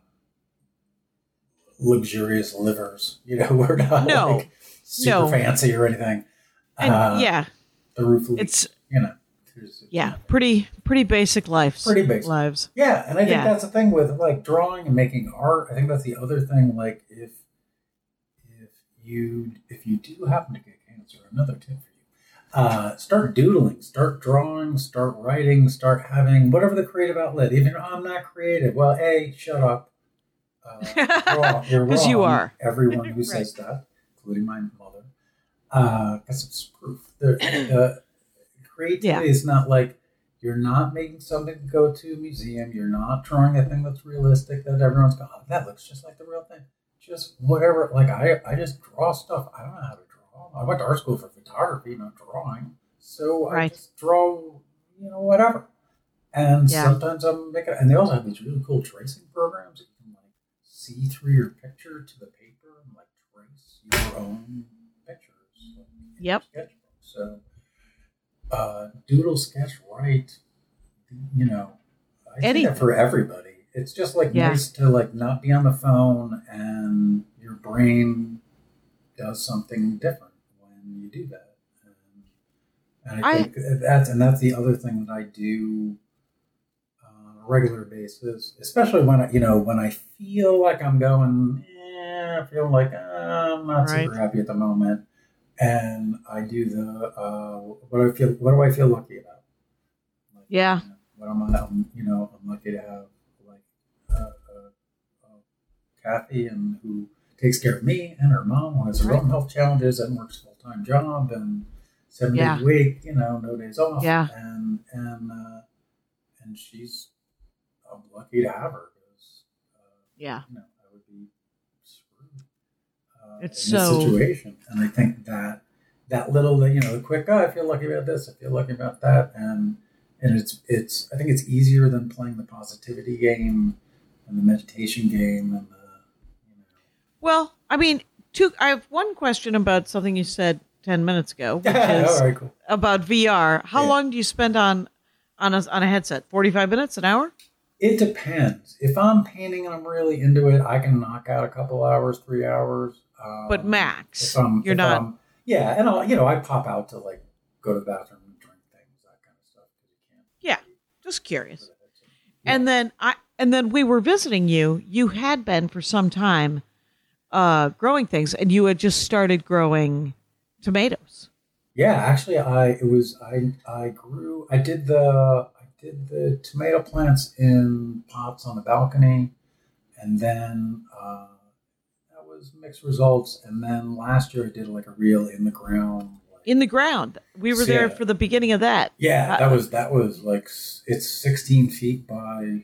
luxurious livers. You know, we're not No. like super No. fancy or anything. And Uh, yeah. the roof leaks, It's you know. there's- yeah. Pretty pretty basic lives. Pretty basic. lives. Yeah, and I think Yeah. that's the thing with like drawing and making art. I think that's the other thing. Like if if you if you do happen to get cancer, another tip for you: uh, start doodling, start drawing, start writing, start having whatever the creative outlet. Even if I'm not creative, well, a shut up. Uh, you're wrong. You're 'Cause you wrong. are. Everyone who says that, including my mother, because it's proof. The, the creativity Yeah. is not like you're not making something to go to a museum. You're not drawing a thing that's realistic that everyone's going, oh, that looks just like the real thing. Just whatever. Like I, I just draw stuff. I don't know how to draw. well, I went to art school for photography, not drawing. So I Right. just draw, you know, whatever. And Yeah. sometimes I'm making, and they also have these really cool tracing programs that you can like see through your picture to the paper and like trace your own pictures. Like, in your Yep. sketchbook. So, uh, doodle, sketch, write, you know, I think Anything. that for everybody. It's just like Yeah. nice to like not be on the phone and your brain does something different when you do that. And, and I I- think that's and that's the other thing that I do on a regular basis, especially when I, you know, when I feel like I'm going, eh, I feel like uh, I'm not Right. super happy at the moment, and I do the uh, what do I feel what do I feel lucky about? Like, Yeah. you know, what am I? I'm, you know, I'm lucky to have like uh, uh, uh, Kathy, and who takes care of me and her mom, who has her Right. own health challenges and works full time job and seven Yeah. days a week, you know, no days off. Yeah. And and uh, and she's I'm lucky to have her because uh, Yeah. you know I would be screwed uh, It's in this so- situation. And I think that that little you know the quick oh, I feel lucky about this, I feel lucky about that, and and it's it's I think it's easier than playing the positivity game and the meditation game and the you know. Well, I mean, two. I have one question about something you said ten minutes ago, which All is right, cool. about V R. How Yeah. long do you spend on on a on a headset? Forty-five minutes, an hour? It depends. If I'm painting and I'm really into it, I can knock out a couple hours, three hours. Um, But max, if I'm, you're if not- I'm- yeah, and I'll, you know, I pop out to like go to the bathroom and drink things, that kind of stuff. 'Cause you can't- Yeah, just curious. And then I and then we were visiting you. You had been for some time uh, growing things, and you had just started growing tomatoes. Yeah, actually, I it was I I grew I did the I did the tomato plants in pots on the balcony, and then uh, that was mixed results. And then last year I did like a real in the ground. Like, In the ground. We were there Yeah. for the beginning of that. yeah, Uh, that was that was like s- it's sixteen feet by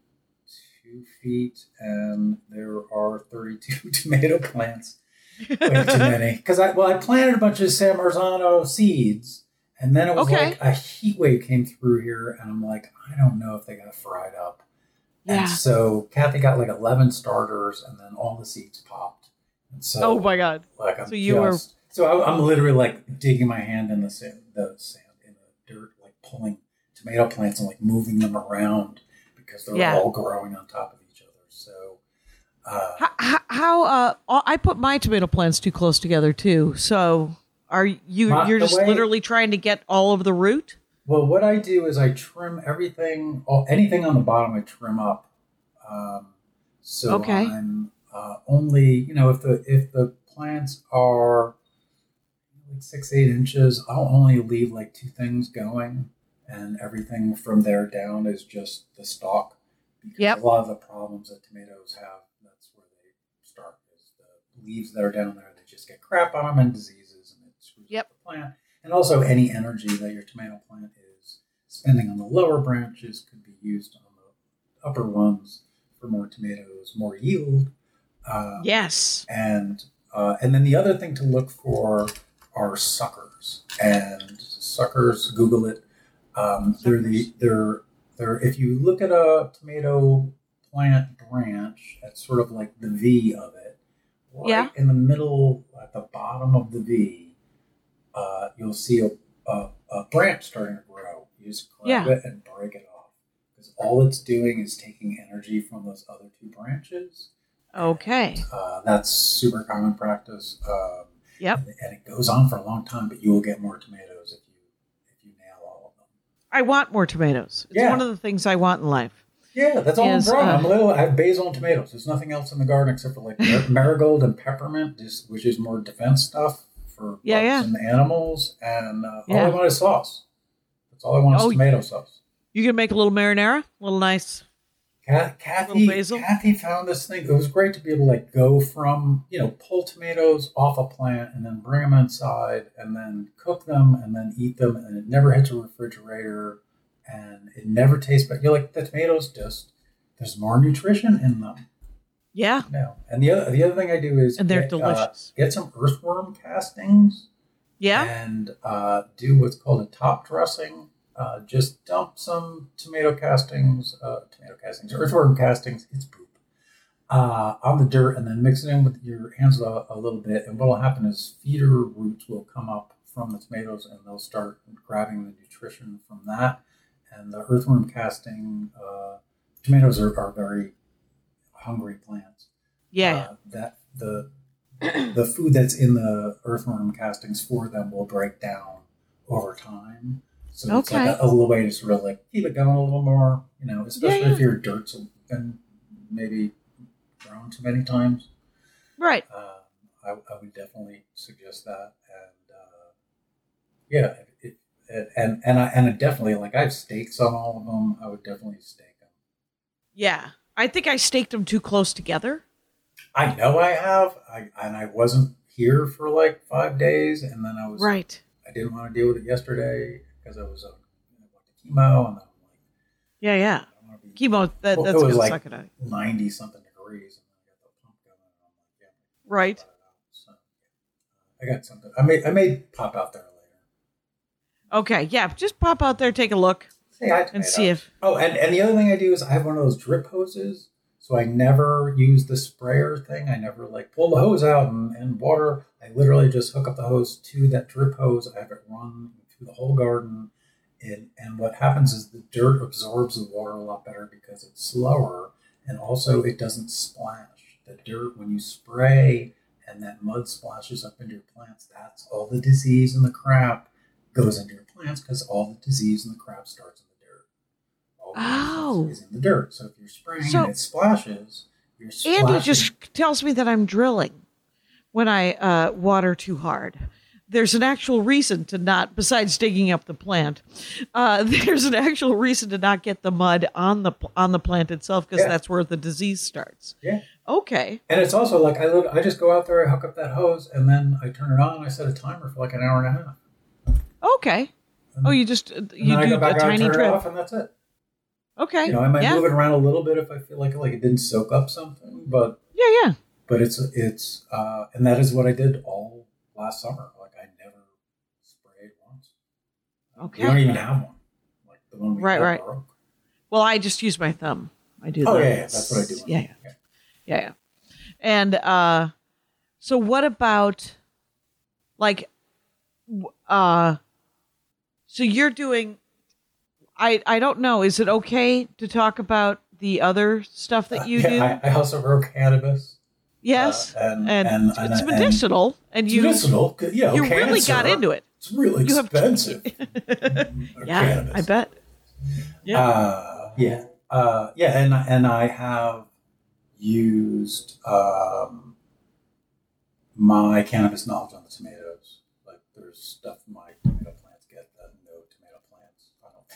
two feet, and there are thirty-two tomato plants. Way too many. Because I well, I planted a bunch of San Marzano seeds, and then it was Okay. like a heat wave came through here, and I'm like, I don't know if they got fried up. Yeah. And so Kathy got like eleven starters, and then all the seeds popped. And so, Oh my God. like I'm So you were- just, so I, I'm literally like digging my hand in the sand, the sand in the dirt, like pulling tomato plants and like moving them around because they're Yeah. all growing on top of each other. So. Uh, How, how, how uh, I put my tomato plants too close together too. So are you, My- you're the just way- literally trying to get all of the root? Well, what I do is I trim everything, all, anything on the bottom, I trim up. Um, so Okay. I'm uh, only, you know, if the if the plants are like six eight inches, I'll only leave like two things going, and everything from there down is just the stalk. Because Yep. a lot of the problems that tomatoes have, that's where they start. Is the leaves that are down there, they just get crap on them and diseases, and it screws Yep. up the plant. And also, any energy that your tomato plant is spending on the lower branches could be used on the upper ones for more tomatoes, more yield. Uh, Yes. And uh, and then the other thing to look for are suckers. And suckers, Google it. Um, they're the they're they're if you look at a tomato plant branch, that's sort of like the V of it. Right Yeah. in the middle, at the bottom of the V, uh, you'll see a, a, a branch starting to grow. You just grab Yeah. it and break it off. Because all it's doing is taking energy from those other two branches. Okay. Uh, that's super common practice. Um, Yep. and, and it goes on for a long time, but you will get more tomatoes if you if you nail all of them. I want more tomatoes. It's Yeah. one of the things I want in life. Yeah, that's all Is, I'm growing. uh, I'm a little. I have basil and tomatoes. There's nothing else in the garden except for like mar- marigold and peppermint, just, which is more defense stuff for Yeah, bugs yeah. and animals. And uh, Yeah. all I want is sauce. That's all I want is Oh, tomato sauce. You can make a little marinara, a little nice. Ka- Kathy, Little basil? Kathy found this thing. It was great to be able to like go from, you know, pull tomatoes off a plant and then bring them inside and then cook them and then eat them. And it never hits a refrigerator and it never tastes bad. You're like, the tomatoes just, there's more nutrition in them. Yeah. No. And the other the other thing I do is And they're get, delicious. Uh, get some earthworm castings Yeah. and uh, do what's called a top dressing. Uh, just dump some tomato castings, uh, tomato castings, earthworm castings. It's poop. Uh, on the dirt, and then mix it in with your hands a, a little bit. And what will happen is feeder roots will come up from the tomatoes, and they'll start grabbing the nutrition from that. And the earthworm casting, uh, tomatoes are, are very hungry plants. Yeah. Uh, that the the food that's in the earthworm castings for them will break down over time. So it's Okay. like a, a little way to sort of like keep it going a little more, you know, especially Yeah, yeah. if your dirt's been maybe grown too many times. Right. Uh, I, I would definitely suggest that. And uh, yeah, it, it, and and I and I definitely like I've staked on all of them. I would definitely stake them. Yeah. I think I staked them too close together. I know I have. I and I wasn't here for like five days, and then I was Right. I didn't want to deal with it yesterday because I was uh, I went to chemo, and then I'm like, Yeah, yeah. I don't want to be Chemo, that, Well, that's it going was to like suck it out. ninety something degrees, and then I got the pump going, and I'm like, yeah, Right. put it out. So, I got something. I may I may pop out there later. Okay. Yeah. Just pop out there, take a look, Say hi, and tomato. see if. Oh, and, and the other thing I do is I have one of those drip hoses. So I never use the sprayer thing. I never like pull the hose out and, and water. I literally just hook up the hose to that drip hose. I have it run through the whole garden. And, and what happens is the dirt absorbs the water a lot better because it's slower. And also it doesn't splash. The dirt, when you spray and that mud splashes up into your plants, that's all the disease and the crap goes into your plants because all the disease and the crap starts in the dirt. All the Oh. disease is in the dirt. So if you're spraying So- and it splashes, you're splashing. Andy just tells me that I'm drilling when I uh, water too hard. There's an actual reason to not, besides digging up the plant, uh, there's an actual reason to not get the mud on the on the plant itself because Yeah. that's where the disease starts. Yeah. Okay. And it's also like I lit- I just go out there, I hook up that hose, and then I turn it on. And I set a timer for like an hour and a half. Okay. Oh, you just uh, And you then I do go a back out and tiny turn it drip. off, and that's it. Okay. You know, I might yeah. move it around a little bit if I feel like like it didn't soak up something, but Yeah, yeah. but it's it's uh, and that is what I did all last summer. Like I never sprayed once. Okay. We don't even have one. Like the one we Right, had right. broke. Well, I just use my thumb. I do Oh that. yeah, yeah, that's what I do. Yeah, yeah. Yeah, yeah. And uh, so what about like, w- uh, so you're doing, I, I don't know, is it okay to talk about the other stuff that you Uh, do? yeah, I, I also grow cannabis. Yes. uh, and- and, and- it's and- and- medicinal. And, It's you, medicinal. You know, you really cancer, got into it. It's really You have- expensive. Yeah, Cannabis. I bet. Yeah. Uh, yeah. Uh, yeah. And, and I have used um, my cannabis knowledge on the tomatoes. Like there's stuff my tomato plants get that no tomato plants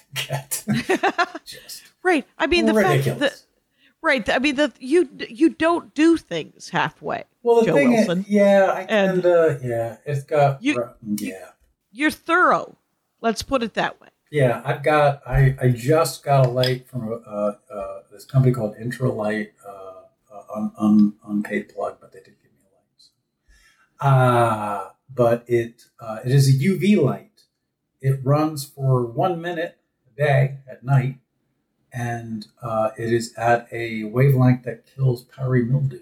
I don't think get. Just Right. I mean, the fact ridiculous. that, right. I mean, that you, you don't do things halfway. well, the Joe thing Wilson. is, yeah, I And- tend to, yeah, it's got, You- yeah. You're thorough. Let's put it that way. Yeah, I've got. I, I just got a light from uh, uh, this company called Intralight, uh, uh, un, un, unpaid plug, but they did give me a light. So. Uh, but it uh, it is a U V light. It runs for one minute a day at night, and uh, it is at a wavelength that kills powdery mildew.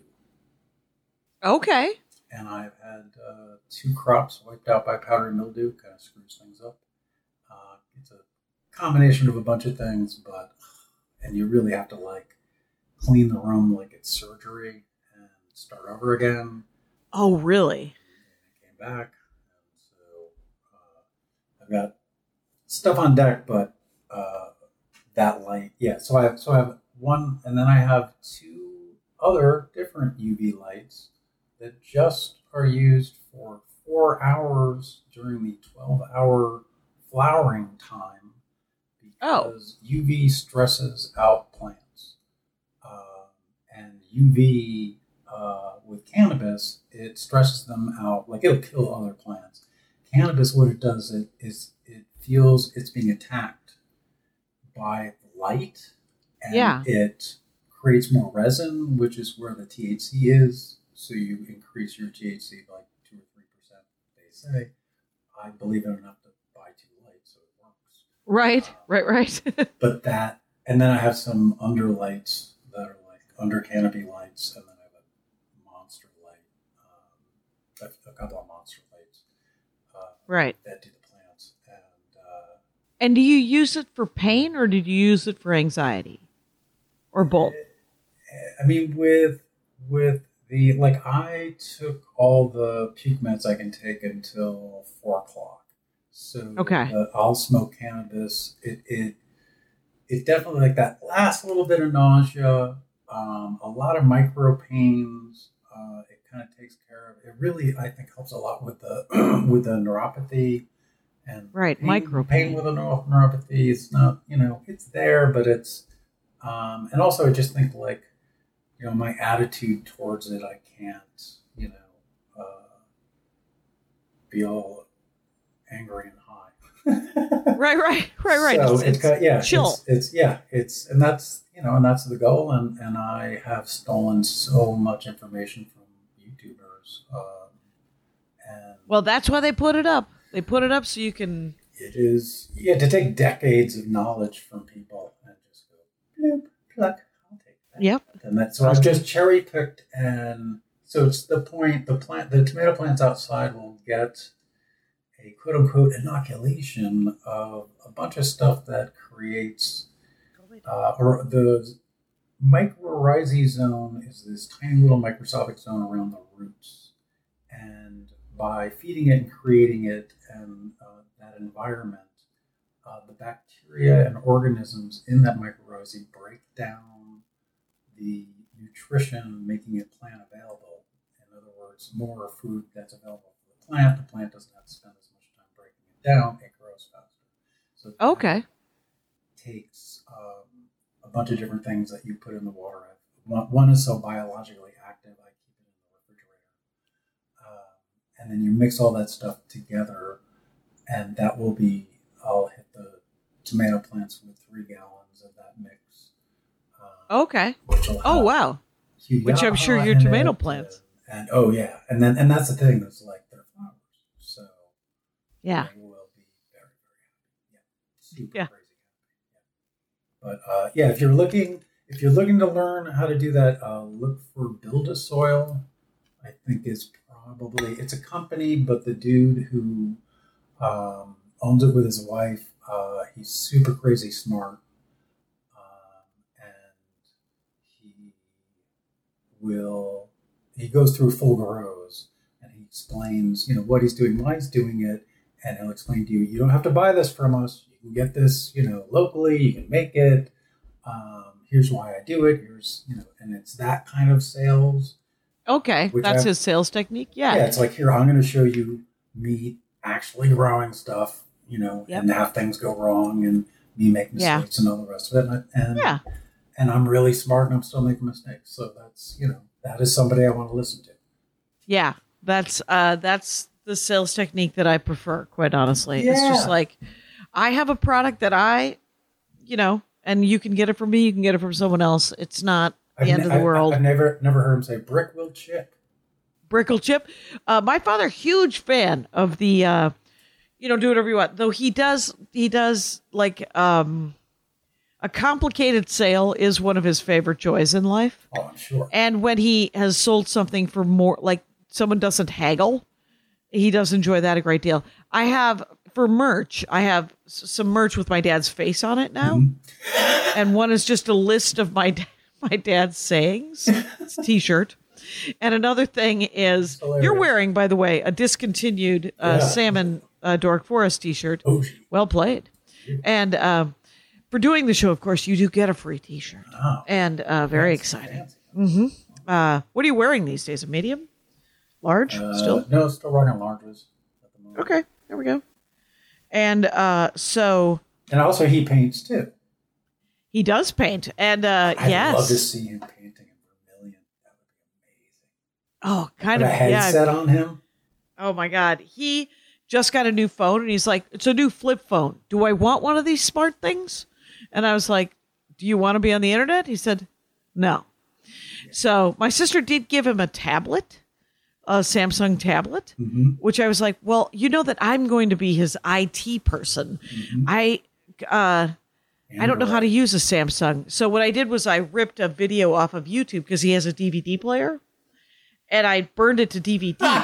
Okay. And I've had uh, two crops wiped out by powdery mildew. Kind of screws things up. Uh, it's a combination of a bunch of things, but and you really have to like clean the room like it's surgery and start over again. Oh, really? And I came back, and so uh, I've got stuff on deck, but uh, that light, yeah. So I have so I have one, and then I have two other different U V lights that just are used for four hours during the twelve-hour flowering time because U V stresses out plants. Uh, and U V uh, with cannabis, it stresses them out, like it'll kill other plants. Cannabis, what it does it, is it feels it's being attacked by light, and Yeah. it creates more resin, which is where the T H C is. So you increase your T H C by two or three percent. They say. I believe in enough to buy two lights, so it works. Right, Uh, right, right. But that, and then I have some under lights that are like under canopy lights, and then I have a monster light, um, a, a couple of monster lights uh, Right. that do the plants. And uh, And do you use it for pain or did you use it for anxiety? Or both? I mean, with with the like, I took all the puke meds I can take until four o'clock. So Okay. the, I'll smoke cannabis. It it it definitely, like, that last little bit of nausea, um, a lot of micro pains. Uh, it kind of takes care of. It really, I think, helps a lot with the with the neuropathy and Right, pain, micro pain pain. with a neu- neuropathy. It's not, you know, it's there, but it's um, and also I just think, like, you know, my attitude towards it, I can't, you know, uh, be all angry and high. Right, right, right, right. So It's- it's, it's got, yeah, chill. It's, it's yeah, it's and that's you know, and that's the goal. And, and I have stolen so much information from YouTubers, um, and Well, that's why they put it up. They put it up so you can. it is yeah to take decades of knowledge from people and just go bloop, pluck. I'll take that. Yep. And that, so I've just cherry picked, and so it's the point. The plant, the tomato plants outside will get a quote unquote inoculation of a bunch of stuff that creates, uh, or the mycorrhizae zone is this tiny little microscopic zone around the roots, and by feeding it and creating it and uh, that environment, uh, the bacteria and organisms in that mycorrhizae break down the nutrition, making it plant available. In other words, more food that's available for the plant. The plant doesn't have to spend as much time breaking it down. It grows faster. So it Okay. takes um, a bunch of different things that you put in the water. One, one is so biologically active, I keep it in the refrigerator. Um, and then you mix all that stuff together, and that will be, I'll hit the tomato plants with three gallons of that mix. Um, Okay. which will Oh, have wow. Which I'm sure Huiara your in tomato it, plants. And, and oh yeah, and then and that's the thing, that's like they're flowers, so Yeah. they will be very very happy. Yeah, super Yeah. crazy happy. Yeah. But uh, yeah, if you're looking if you're looking to learn how to do that, uh, look for Build a Soil. I think is probably it's a company, but the dude who um, owns it with his wife, uh, he's super crazy smart. He will he goes through full grows and he explains, you know, what he's doing, why he's doing it, and he'll explain to you, you don't have to buy this from us. You can get this, you know, locally. You can make it. Um, here's why I do it. Here's, you know, and it's that kind of sales. Okay. Which That's I've- his sales technique. Yeah, Yeah. it's like, here, I'm going to show you me actually growing stuff, you know, Yep. and have things go wrong and me make Yeah. mistakes and all the rest of it. And, and Yeah. and I'm really smart and I'm still making mistakes. So that's, you know, that is somebody I want to listen to. Yeah. That's uh that's the sales technique that I prefer, quite honestly. It's just Yeah. like I have a product that I, you know, and you can get it from me, you can get it from someone else. It's not the I've end ne- of the I- world. I've never never heard him say brick will chip. Brickle chip. Uh, my father, huge fan of the, uh, you know, do whatever you want. Though he does, he does like um, a complicated sale is one of his favorite joys in life. Oh, I'm sure. And when he has sold something for more, like someone doesn't haggle, he does enjoy that a great deal. I have for merch, I have s- some merch with my dad's face on it now, Mm-hmm. and one is just a list of my da- my dad's sayings. It's a T-shirt. And another thing is, Hilarious. you're wearing, by the way, a discontinued uh, Yeah. Salmon uh, Dork Forest T-shirt. Oh, shoot. Well played. And um, for doing the show, of course, you do get a free T-shirt, Wow. and uh, very Fancy, exciting. fancy. Uh, what are you wearing these days? A medium, large, Uh, still? No, still rocking larges at the moment. Okay, there we go. And uh, so And also he paints too. he does paint, and uh, I'd yes, love to see him painting in vermilion. That would be amazing. oh, kind Put of, a headset yeah. on him. Oh my God, he just got a new phone, and he's like, "It's a new flip phone. Do I want one of these smart things?" And I was like, "Do you want to be on the internet?" He said, No. So my sister did give him a tablet, a Samsung tablet, Mm-hmm. which I was like, well, you know that I'm going to be his I T person. Mm-hmm. I uh, I don't know how to Android. use a Samsung. So what I did was I ripped a video off of YouTube because he has a D V D player, and I burned it to D V D.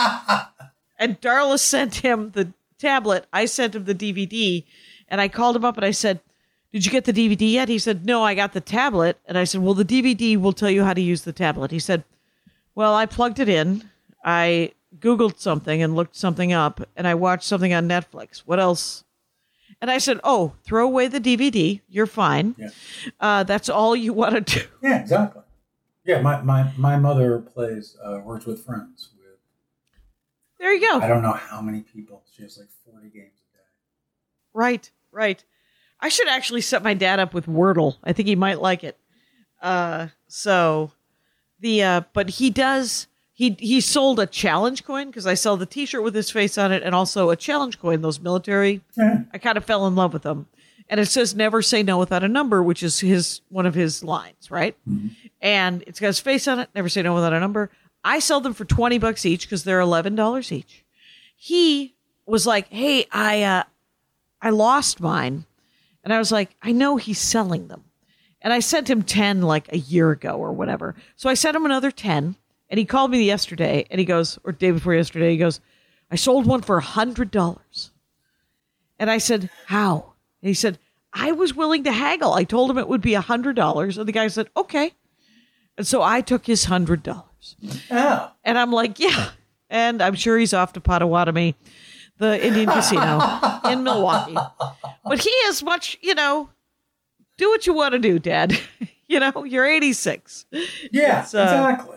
And Darla sent him the tablet. I sent him the D V D, and I called him up and I said, did you get the D V D yet? He said, no, I got the tablet. And I said, well, the D V D will tell you how to use the tablet. He said, well, I plugged it in. I Googled something and looked something up, and I watched something on Netflix. What else? And I said, oh, throw away the D V D. You're fine. Yeah. Uh, that's all you want to do. Yeah, exactly. Yeah, my, my, my mother plays uh, Words with Friends with, There you I go. don't know how many people. She has like forty games a day. Right, right. I should actually set my dad up with Wordle. I think he might like it. Uh, so the uh, but he does. He he sold a challenge coin because I sell the T-shirt with his face on it, and also a challenge coin. Those military. Yeah. I kind of fell in love with them, and it says "Never say no without a number," which is his one of his lines, right? Mm-hmm. And it's got his face on it. Never say no without a number. I sell them for twenty bucks each because they're eleven dollars each. He was like, "Hey, I uh, I lost mine," and I was like, "I know he's selling them," and I sent him ten like a year ago or whatever. So I sent him another ten. And he called me yesterday, and he goes, or day before yesterday, he goes, I sold one for one hundred dollars. And I said, how? And he said, I was willing to haggle. I told him it would be one hundred dollars. And the guy said, okay. And so I took his one hundred dollars. Yeah. And I'm like, yeah. And I'm sure he's off to Potawatomi, the Indian casino in Milwaukee. But he is much, you know, do what you want to do, Dad. You know, you're eighty-six. Yeah, It's, uh, exactly.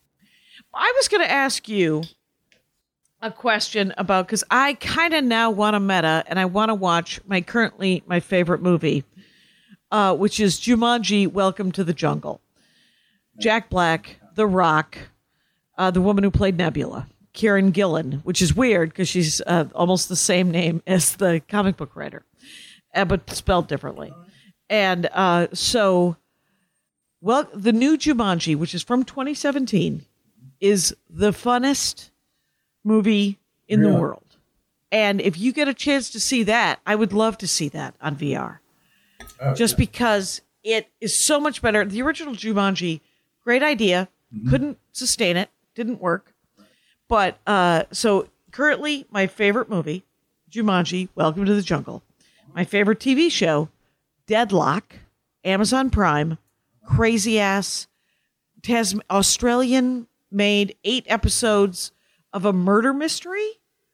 I was going to ask you a question about, because I kind of now want to meta and I want to watch my currently my favorite movie, uh, which is Jumanji: Welcome to the Jungle. Jack Black, The Rock, uh, the woman who played Nebula, Kieran Gillen, which is weird because she's uh, almost the same name as the comic book writer, uh, but spelled differently. And uh, so, well, the new Jumanji, which is from twenty seventeen, is the funnest movie in Really? the world. And if you get a chance to see that, I would love to see that on V R. Oh, Just yeah. because it is so much better. The original Jumanji, great idea. Mm-hmm. Couldn't sustain it. Didn't work. But uh, so currently my favorite movie, Jumanji: Welcome to the Jungle. My favorite T V show, Deadlock, Amazon Prime, crazy ass Tas- Australian made eight episodes of a murder mystery.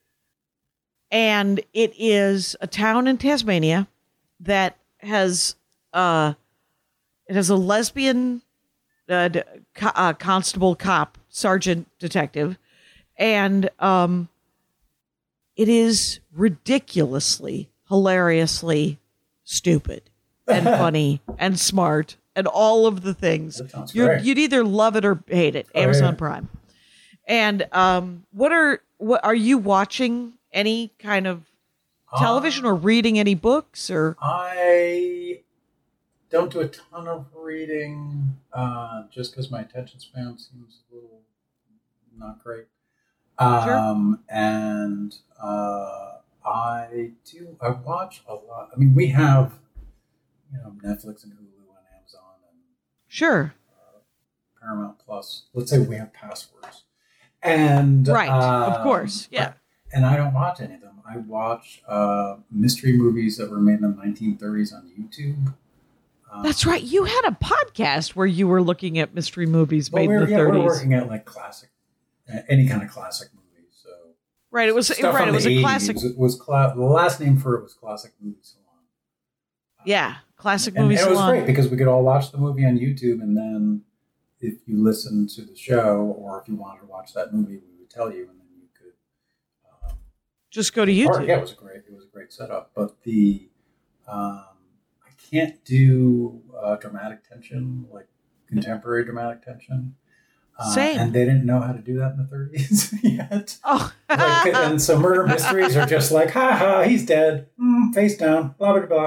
And it is a town in Tasmania that has uh it has a lesbian uh, d- co- uh, constable, cop, sergeant, detective, and um it is ridiculously, hilariously stupid and funny and smart and all of the things. That sounds You'd, great. you'd either love it or hate it. Oh, Amazon yeah. Prime. And um, what are what are you watching? Any kind of television or reading any books or? I don't do a ton of reading uh, just because my attention span seems a little not great. Um, And uh, I do, I watch a lot. I mean, we have, you know, Netflix and Hulu and Amazon and Sure. Paramount Plus. Let's say we have passwords. And Right. um, Of course. Yeah. And I don't watch any of them. I watch uh, mystery movies that were made in the nineteen thirties on YouTube. Um, That's right. You had a podcast where you were looking at mystery movies well, made we're, in the yeah, we're thirties. working at like classic, uh, any kind of classic movie. So Right. It was stuff right. from It was the a eighties. classic. It was, it was cla- the last name for it was Classic Movie Salon. Yeah. Classic And, movie and it was salon. great because we could all watch the movie on YouTube, and then if you listen to the show or if you wanted to watch that movie, we would tell you, and then you could. Um, Just go to Or, YouTube. yeah, it was a great, it was a great setup. But the, um, I can't do uh, dramatic tension, like contemporary dramatic tension. Uh, Same. And they didn't know how to do that in the thirties yet. Oh. Like, and so murder mysteries are just like, ha ha, he's dead, mm, face down, blah blah blah.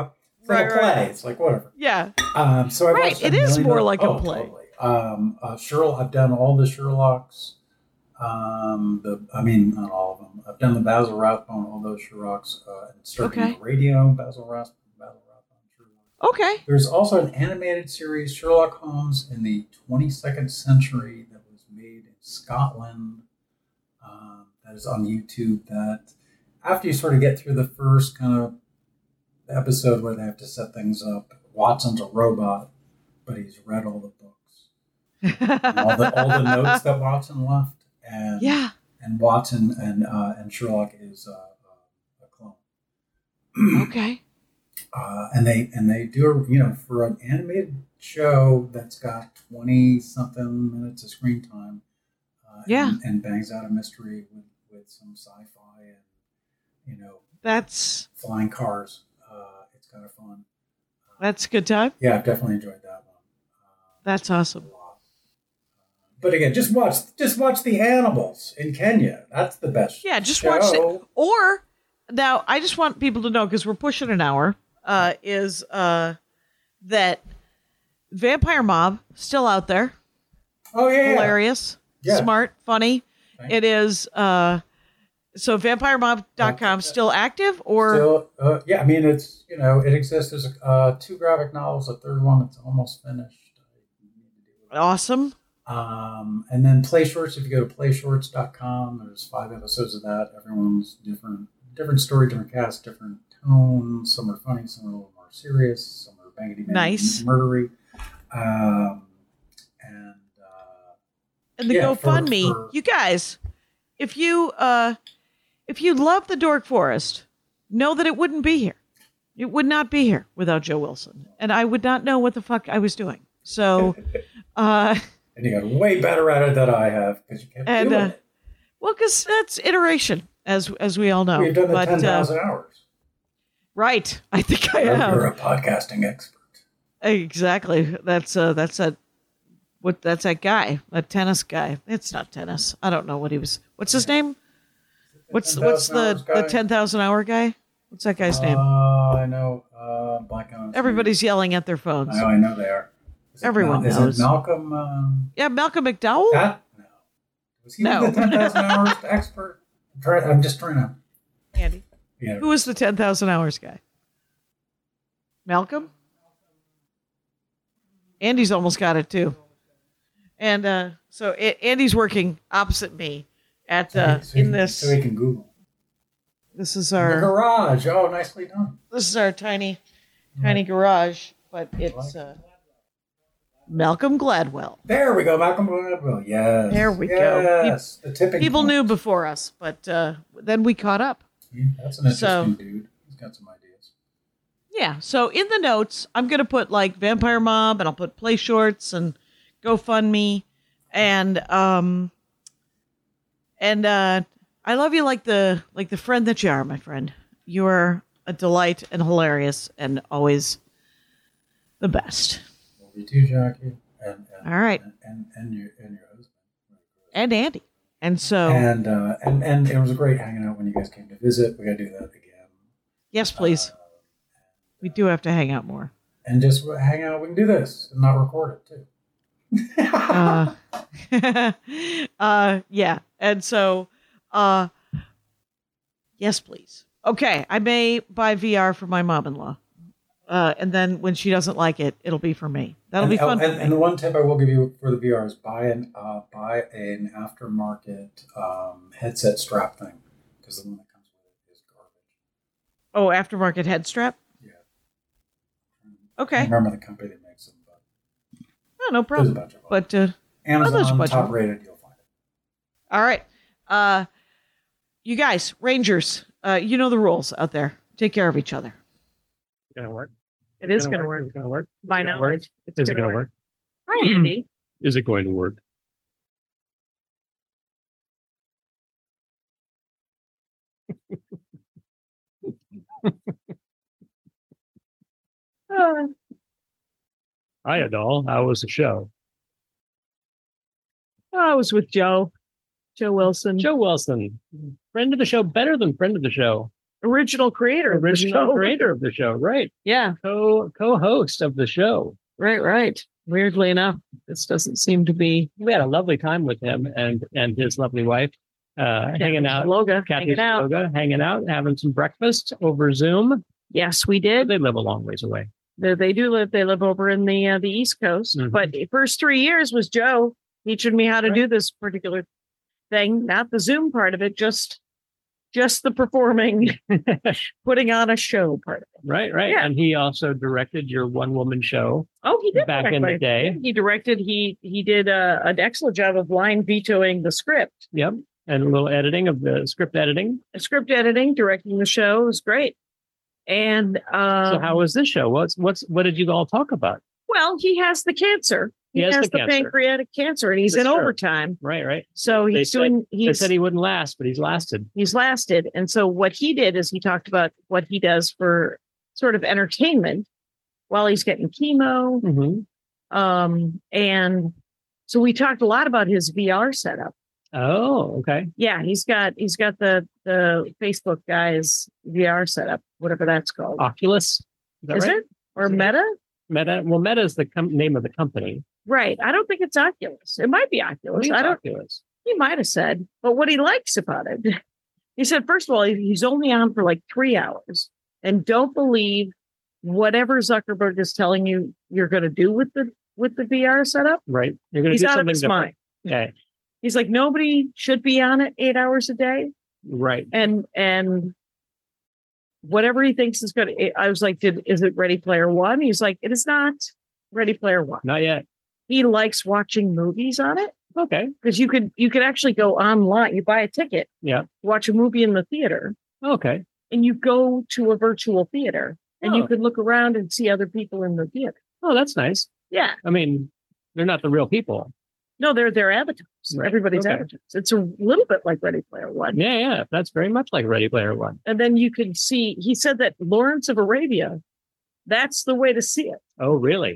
It's like Right, a play. right. It's like whatever. Yeah. Um, so I Right, watched a it is million more of- like a oh, play. Totally. Um, uh, Sherlock. I've done all the Sherlocks. Um, the I mean, not all of them. I've done the Basil Rathbone, all those Sherlocks, uh, and starting Okay. the radio, Basil Rathbone, Basil Rathbone, Sherlock. Okay. There's also an animated series, Sherlock Holmes in the twenty-second century, that was made in Scotland. Um, that is on YouTube. That after you sort of get through the first kind of episode where they have to set things up, Watson's a robot, but he's read all the books, and all the all the notes that Watson left, and Yeah. and Watson and uh, and Sherlock is uh, uh, a clone. Okay. Uh, and they and they do a, you know, for an animated show that's got twenty something minutes of screen time, uh, Yeah. and, and bangs out a mystery with, with some sci-fi and, you know, That's flying cars. Uh, it's kind of fun. that's a good time. Yeah, I've definitely enjoyed that one. Uh, That's awesome. a lot. But again, just watch just watch the Hannibals in Kenya. That's the best. Yeah, just show. watch it. Or now, I just want people to know, because we're pushing an hour. Uh, is uh, that Vampire Mob still out there? Oh yeah, yeah. Hilarious, Yeah. smart, funny. Thank It is. Uh, so vampire mob dot com still active, or Still, uh, yeah, I mean, it's, you know, it exists. There's uh, two graphic novels, a third one that's almost finished. awesome? Um, and then Play Shorts, if you go to play shorts dot com, there's five episodes of that. Everyone's different, different story, different cast, different tone. Some are funny, some are a little more serious, some are bangity bangity, Nice. murdery. Um, and uh, And the Yeah, for- GoFundMe, for- you guys, if you uh, if you love the Dork Forest, know that it wouldn't be here. It would not be here without Joe Wilson, and I would not know what the fuck I was doing. So, uh, and you got way better at it than I have because you kept And, doing uh, it. well, because that's iteration, as as we all know. We've done the But, ten uh, thousand hours. right, I think I You're, have. you're a podcasting expert. Exactly. That's uh that's that what that's that guy, that tennis guy. It's not tennis. I don't know what he was. What's his name? What's what's the ten thousand hours the guy? ten thousand hour guy? What's that guy's name? Uh, I know. Uh, black on his Everybody's yelling at their phones. name. I know. I know they are. Is it Everyone Mal- is knows. it Malcolm? Um, Yeah, Malcolm McDowell. that no. Was he No. the ten thousand hours expert? I'm, trying, I'm just trying to. Andy. Yeah. Who was the ten thousand hours guy? Malcolm. Andy's almost got it too. And uh, so A- Andy's working opposite me at uh, so he- in this. so he can Google. This is The our garage. Oh, nicely done. this is our tiny tiny garage, but it's uh, Malcolm Gladwell. There we go, Malcolm Gladwell. Yes. There we go. Yes. The tipping. People point. knew before us, but uh, then we caught up. Yeah, that's an interesting So- dude. He's got some ideas. Yeah. So in the notes, I'm gonna put like Vampire Mob, and I'll put Play Shorts and GoFundMe, and um, and uh, I love you like the like the friend that you are, my friend. You are a delight and hilarious, and always the best. Love you too, Jackie. And, and, All right. And, and, and your and your husband. And Andy. And so, And uh, and and it was great hanging out when you guys came to visit. We got to do that again. yes, please. Uh, We do have to hang out more. and just hang out. We can do this and not record it too. Uh, uh, yeah. And so, uh, yes, please. Okay. I may buy V R for my mom-in-law. Uh, and then when she doesn't like it, it'll be for me. That'll and, be fun. oh, for and, me. and the one tip I will give you for the V R is buy an uh, buy an aftermarket um, headset strap thing, because the one that comes with it is garbage. Oh, aftermarket head strap. Yeah. Okay. I remember the company that makes them, but Oh, no there's a problem. bunch of them. But, uh, there's a Amazon bunch of top them. rated, you'll find it. all right. Uh, you guys, Rangers, uh, you know the rules out there. Take care of each other. Gonna work. It is Gonna going to work. work. It's gonna work. By It's gonna now, work. it's, it's Is it gonna gonna work? Hi, Andy. Is it going to work? Uh, Hi, Adol. How was the show? I was with Joe, Joe Wilson. Joe Wilson, friend of the show, better than friend of the show. original creator of the Original show. creator of the show, right? Yeah, Co co-host of the show. right, right. Weirdly enough, this doesn't seem to be We had a lovely time with him and and his lovely wife, uh, hanging out. Loga Kathy hanging out. Sloga, hanging out, having some breakfast over Zoom. Yes, we did. They live a long ways away. They, they do live. They live over in the uh, the East Coast. Mhm. But the first three years was Joe teaching me how to Right. do this particular thing, not the Zoom part of it, just just the performing, putting on a show part of it. Right, right. Yeah. And he also directed your one woman show Oh, he did back direct in the my- day. He directed. He he did uh, an excellent job of line vetoing the script. Yep. And a little editing of the script editing. Script editing, directing the show was great. And uh, So how was this show? What's what's what did you all talk about? well, he has the cancer. He has the the cancer. pancreatic cancer, and he's That's in true. overtime. Right, right. So They he's said- doing. They He's said he wouldn't last, but he's lasted. he's lasted. And so what he did is he talked about what he does for sort of entertainment while he's getting chemo. Mm-hmm. Um, and so we talked a lot about his V R setup. Oh, okay. Yeah, he's got he's got the the Facebook guy's V R setup, whatever that's called. Oculus. Is that is right? it? Or Is it? Meta? Meta. Well, Meta is the com- name of the company. Right. I don't think it's Oculus. It might be Oculus. think I it's don't Oculus. he might have said, but what he likes about it, he said, first of all, he's only on for like three hours and don't believe whatever Zuckerberg is telling you you're going to do with the with the V R setup. Right. You're going to He's do out of something his different. mind. Okay. He's like, nobody should be on it eight hours a day. Right. And and whatever he thinks is good. I was like, did is it Ready Player One? He's like, it is not Ready Player One. Not yet. He likes watching movies on it Okay. because you could you could actually go online. You buy a ticket, Yeah. watch a movie in the theater, Okay. and you go to a virtual theater and you Oh. could look around and see other people in the theater. Oh, that's nice. Yeah. I mean, they're not the real people. No, they're they're avatars. Right. Everybody's Okay. avatars. It's a little bit like Ready Player One. Yeah, yeah. That's very much like Ready Player One. And then you could see, he said that Lawrence of Arabia, that's the way to see it. Oh, really?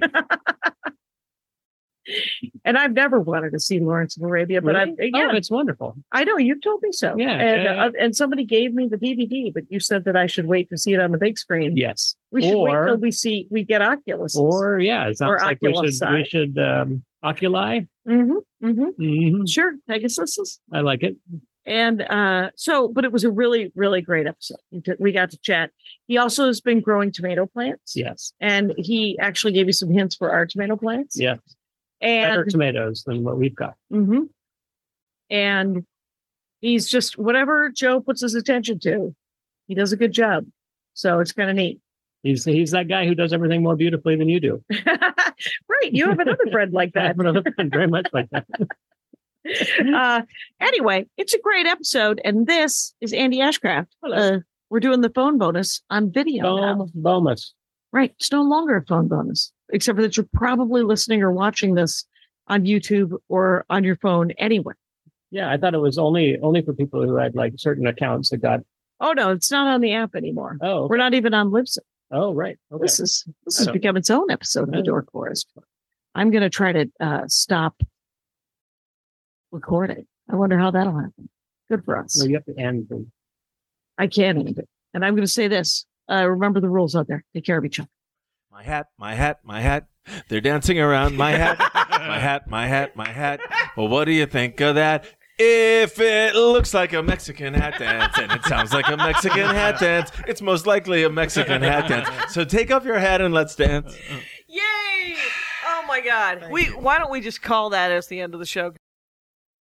And I've never wanted to see Lawrence of Arabia, but Really? I yeah, Oh, it's wonderful. I know you've told me so. Yeah, and yeah. uh, and somebody gave me the D V D, but you said that I should wait to see it on the big screen. Yes. We should wait or, till we see we get Oculus. or yeah, it sounds Or like we Oculus should we side. should um, Oculi. Mm-hmm, mm-hmm. Mm-hmm. Sure, Pegasus. I like it. And uh, so, but it was a really, really great episode. We t- We got to chat. He also has been growing tomato plants. Yes. And he actually gave you some hints for our tomato plants. Yes. Better And tomatoes than what we've got. hmm and he's just whatever Joe puts his attention to, he does a good job. So it's kind of neat. He's he's that guy who does everything more beautifully than you do. Right. You have another friend like I that. have another friend very much like that. uh, anyway, it's a great episode. And this is Andy Ashcraft. Uh, we're doing the phone bonus on video. now. Boom, bonus. Right. It's no longer a phone bonus, except for that you're probably listening or watching this on YouTube or on your phone anyway. Yeah, I thought it was only only for people who had like certain accounts that got. Oh, no, it's not on the app anymore. Oh, okay. We're not even on Libsyn. Oh, right. Okay. This is this I has don't- become its own episode of the Oh. Dork Forest. I'm going to try to uh, stop recording. I wonder how that'll happen. Good for us. Well, you have to end. the- I can end it. And I'm going to say this. Uh, remember the rules out there. Take care of each other. My hat, my hat, my hat. They're dancing around my hat, my hat, my hat, my hat. Well, what do you think of that? If it looks like a Mexican hat dance and it sounds like a Mexican hat dance, it's most likely a Mexican hat dance. So take off your hat and let's dance. Yay! Oh my God. We why don't we just call that as the end of the show?